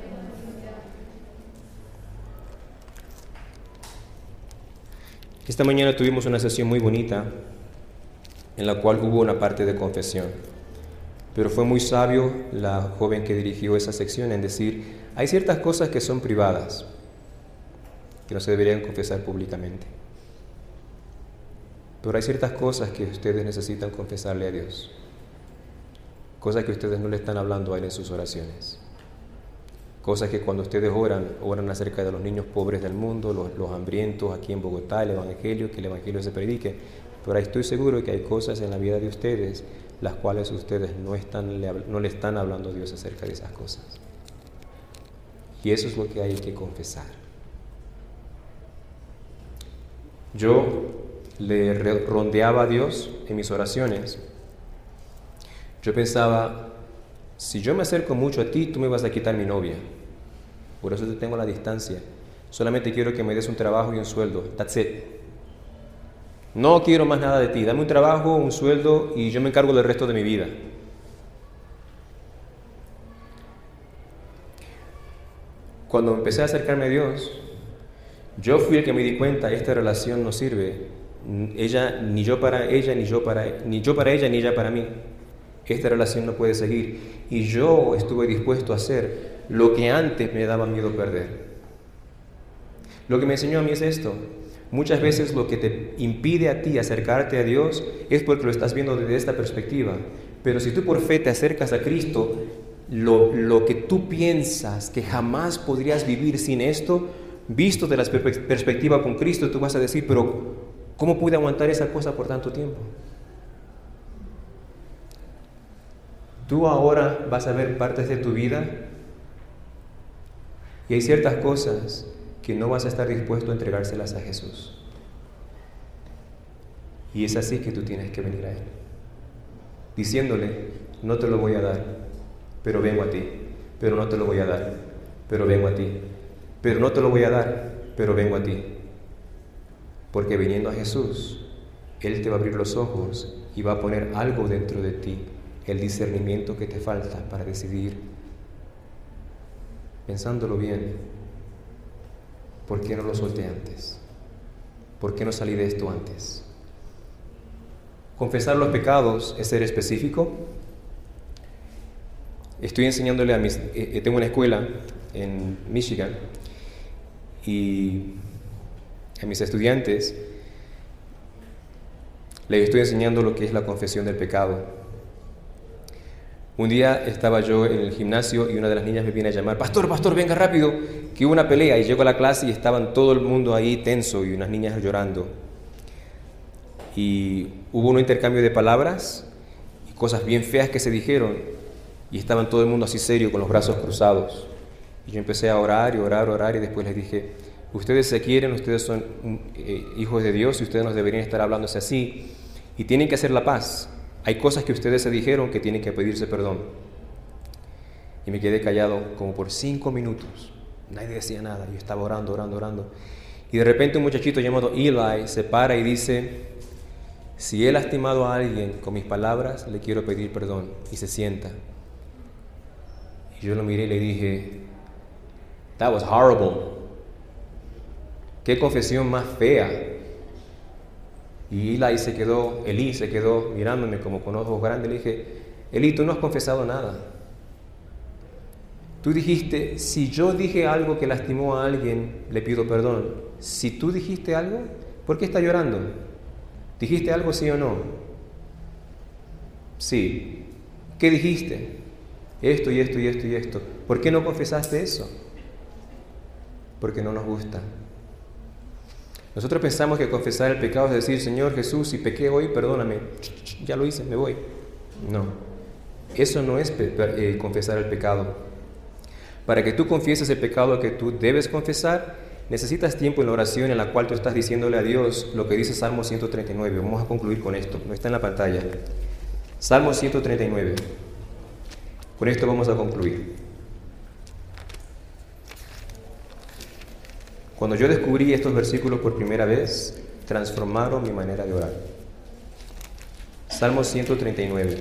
Esta mañana tuvimos una sesión muy bonita en la cual hubo una parte de confesión. Pero fue muy sabio la joven que dirigió esa sección en decir, hay ciertas cosas que son privadas, que no se deberían confesar públicamente. Pero hay ciertas cosas que ustedes necesitan confesarle a Dios. Cosas que ustedes no le están hablando a Él en sus oraciones. Cosas que cuando ustedes oran, oran acerca de los niños pobres del mundo, los, los hambrientos aquí en Bogotá, el Evangelio, que el Evangelio se predique. Pero estoy seguro que hay cosas en la vida de ustedes las cuales ustedes no, están, no le están hablando a Dios acerca de esas cosas. Y eso es lo que hay que confesar. Yo le rondeaba a Dios en mis oraciones. Yo pensaba, si yo me acerco mucho a ti, tú me vas a quitar mi novia. Por eso te tengo a la distancia. Solamente quiero que me des un trabajo y un sueldo. That's it. No quiero más nada de ti. Dame un trabajo, un sueldo y yo me encargo del resto de mi vida. Cuando empecé a acercarme a Dios, yo fui el que me di cuenta, esta relación no sirve. Ella, ni yo para ella, ni yo para, ni yo para ella, ni ella para mí. Esta relación no puede seguir. Y yo estuve dispuesto a hacer lo que antes me daba miedo perder. Lo que me enseñó a mí es esto. Muchas veces lo que te impide a ti acercarte a Dios es porque lo estás viendo desde esta perspectiva. Pero si tú por fe te acercas a Cristo, lo, lo que tú piensas que jamás podrías vivir sin esto, visto de la perspectiva con Cristo, tú vas a decir, pero ¿cómo pude aguantar esa cosa por tanto tiempo? Tú ahora vas a ver partes de tu vida y hay ciertas cosas que no vas a estar dispuesto a entregárselas a Jesús. Y es así que tú tienes que venir a Él, diciéndole, no te lo voy a dar, pero vengo a ti, pero no te lo voy a dar, pero vengo a ti, pero no te lo voy a dar, pero vengo a ti. Porque viniendo a Jesús, Él te va a abrir los ojos y va a poner algo dentro de ti, el discernimiento que te falta para decidir, pensándolo bien, ¿por qué no lo solté antes? ¿Por qué no salí de esto antes? Confesar los pecados es ser específico. Estoy enseñándole a mis... Eh, tengo una escuela en Michigan y a mis estudiantes les estoy enseñando lo que es la confesión del pecado. Un día estaba yo en el gimnasio y una de las niñas me viene a llamar, pastor, pastor, venga rápido, que hubo una pelea. Y llego a la clase y estaban todo el mundo ahí tenso y unas niñas llorando. Y hubo un intercambio de palabras y cosas bien feas que se dijeron y estaban todo el mundo así serio con los brazos cruzados. Y yo empecé a orar y orar, orar y después les dije, ustedes se quieren, ustedes son eh, hijos de Dios y ustedes no deberían estar hablándose así y tienen que hacer la paz. Hay cosas que ustedes se dijeron que tienen que pedirse perdón. Y me quedé callado como por cinco minutos. Nadie decía nada. Yo estaba orando, orando, orando. Y de repente un muchachito llamado Eli se para y dice, si he lastimado a alguien con mis palabras, le quiero pedir perdón. Y se sienta. Y yo lo miré y le dije, that was horrible. Qué confesión más fea. Y Eli se quedó, Eli se quedó mirándome como con ojos grandes. Le dije, Eli, tú no has confesado nada. Tú dijiste, si yo dije algo que lastimó a alguien, le pido perdón. Si tú dijiste algo, ¿por qué estás llorando? ¿Dijiste algo, sí o no? Sí. ¿Qué dijiste? Esto y esto y esto y esto. ¿Por qué no confesaste eso? Porque no nos gusta. Nosotros pensamos que confesar el pecado es decir, Señor Jesús, si pequé hoy, perdóname. Ya lo hice, me voy. No. Eso no es eh, confesar el pecado. Para que tú confieses el pecado que tú debes confesar, necesitas tiempo en la oración en la cual tú estás diciéndole a Dios lo que dice Salmo ciento treinta y nueve. Vamos a concluir con esto. No está en la pantalla. Salmo ciento treinta y nueve. Con esto vamos a concluir. Cuando yo descubrí estos versículos por primera vez, transformaron mi manera de orar. Salmo ciento treinta y nueve.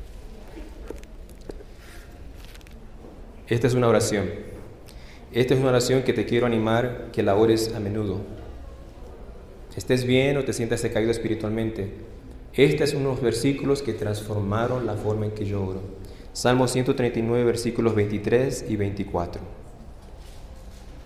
Esta es una oración. Esta es una oración que te quiero animar que la ores a menudo. Estés bien o te sientas decaído espiritualmente. Estos son unos versículos que transformaron la forma en que yo oro. Salmo ciento treinta y nueve, versículos veintitrés y veinticuatro.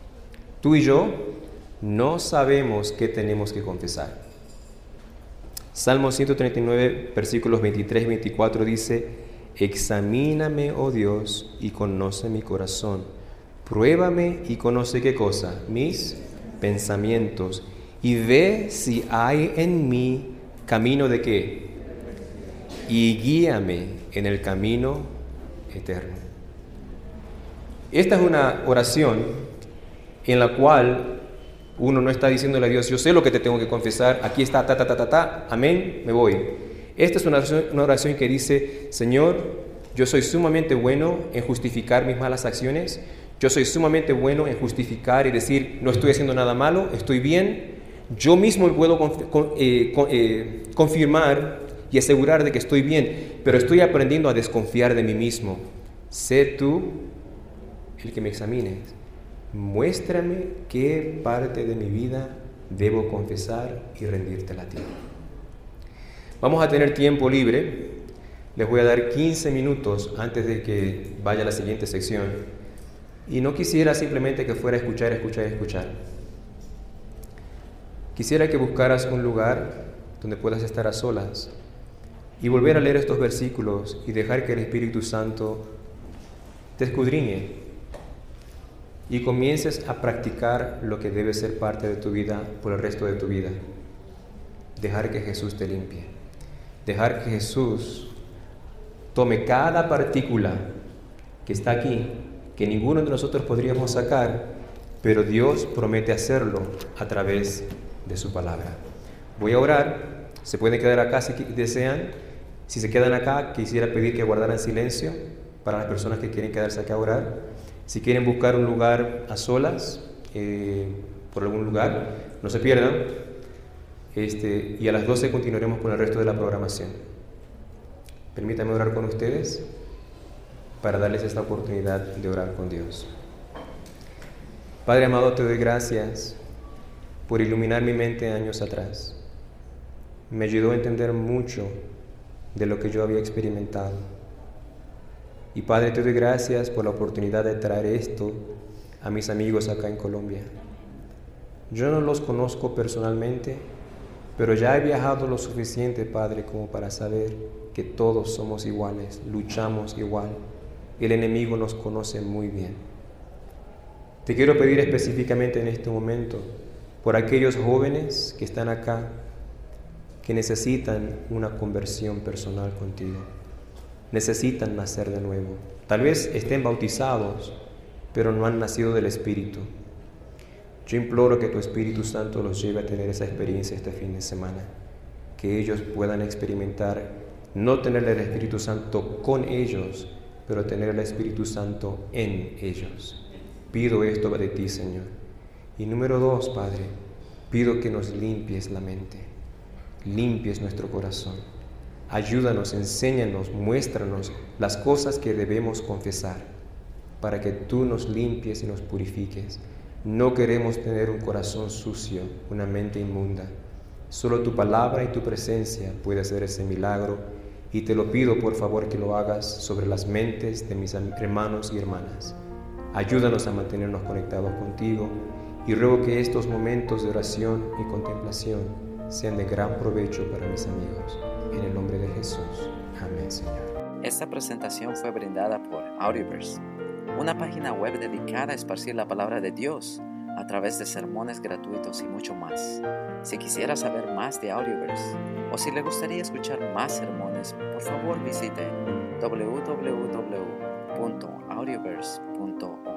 Tú y yo no sabemos qué tenemos que confesar. Salmo ciento treinta y nueve, versículos veintitrés y veinticuatro dice: examíname, oh Dios, y conoce mi corazón. Pruébame y conoce qué cosa, mis pensamientos, y ve si hay en mí camino de qué, y guíame en el camino eterno. Esta es una oración en la cual uno no está diciéndole a Dios: yo sé lo que te tengo que confesar, aquí está, ta, ta, ta, ta, ta, amén, me voy. Esta es una oración, una oración que dice: Señor, yo soy sumamente bueno en justificar mis malas acciones, yo soy sumamente bueno en justificar y decir, no estoy haciendo nada malo, estoy bien. Yo mismo puedo conf- con, eh, con, eh, confirmar y asegurar de que estoy bien, pero estoy aprendiendo a desconfiar de mí mismo. Sé tú el que me examines. Muéstrame qué parte de mi vida debo confesar y rendírtela a ti. Vamos a tener tiempo libre. Les voy a dar quince minutos antes de que vaya a la siguiente sección. Y no quisiera simplemente que fuera a escuchar, escuchar, escuchar. Quisiera que buscaras un lugar donde puedas estar a solas y volver a leer estos versículos y dejar que el Espíritu Santo te escudriñe y comiences a practicar lo que debe ser parte de tu vida por el resto de tu vida. Dejar que Jesús te limpie. Dejar que Jesús tome cada partícula que está aquí, que ninguno de nosotros podríamos sacar, pero Dios promete hacerlo a través de su palabra. Voy a orar. Se pueden quedar acá si desean. Si se quedan acá, quisiera pedir que guardaran silencio para las personas que quieren quedarse acá a orar. Si quieren buscar un lugar a solas, eh, por algún lugar, no se pierdan. Este, y a las doce continuaremos con el resto de la programación. Permítanme orar con ustedes para darles esta oportunidad de orar con Dios. Padre amado, te doy gracias por iluminar mi mente años atrás. Me ayudó a entender mucho de lo que yo había experimentado. Y Padre, te doy gracias por la oportunidad de traer esto a mis amigos acá en Colombia. Yo no los conozco personalmente, pero ya he viajado lo suficiente, Padre, como para saber que todos somos iguales, luchamos igual. El enemigo nos conoce muy bien. Te quiero pedir específicamente en este momento por aquellos jóvenes que están acá, que necesitan una conversión personal contigo. Necesitan nacer de nuevo. Tal vez estén bautizados, pero no han nacido del Espíritu. Yo imploro que tu Espíritu Santo los lleve a tener esa experiencia este fin de semana, que ellos puedan experimentar, no tener el Espíritu Santo con ellos, pero tener el Espíritu Santo en ellos. Pido esto de ti, Señor. Y número dos, Padre, pido que nos limpies la mente, limpies nuestro corazón. Ayúdanos, enséñanos, muéstranos las cosas que debemos confesar, para que tú nos limpies y nos purifiques. No queremos tener un corazón sucio, una mente inmunda. Solo tu palabra y tu presencia puede hacer ese milagro, y te lo pido por favor que lo hagas sobre las mentes de mis hermanos y hermanas. Ayúdanos a mantenernos conectados contigo, y ruego que estos momentos de oración y contemplación sean de gran provecho para mis amigos. En el nombre de Jesús. Amén, Señor. Esta presentación fue brindada por Audioverse, una página web dedicada a esparcir la palabra de Dios a través de sermones gratuitos y mucho más. Si quisiera saber más de Audioverse o si le gustaría escuchar más sermones, por favor visite w w w punto audioverse punto org.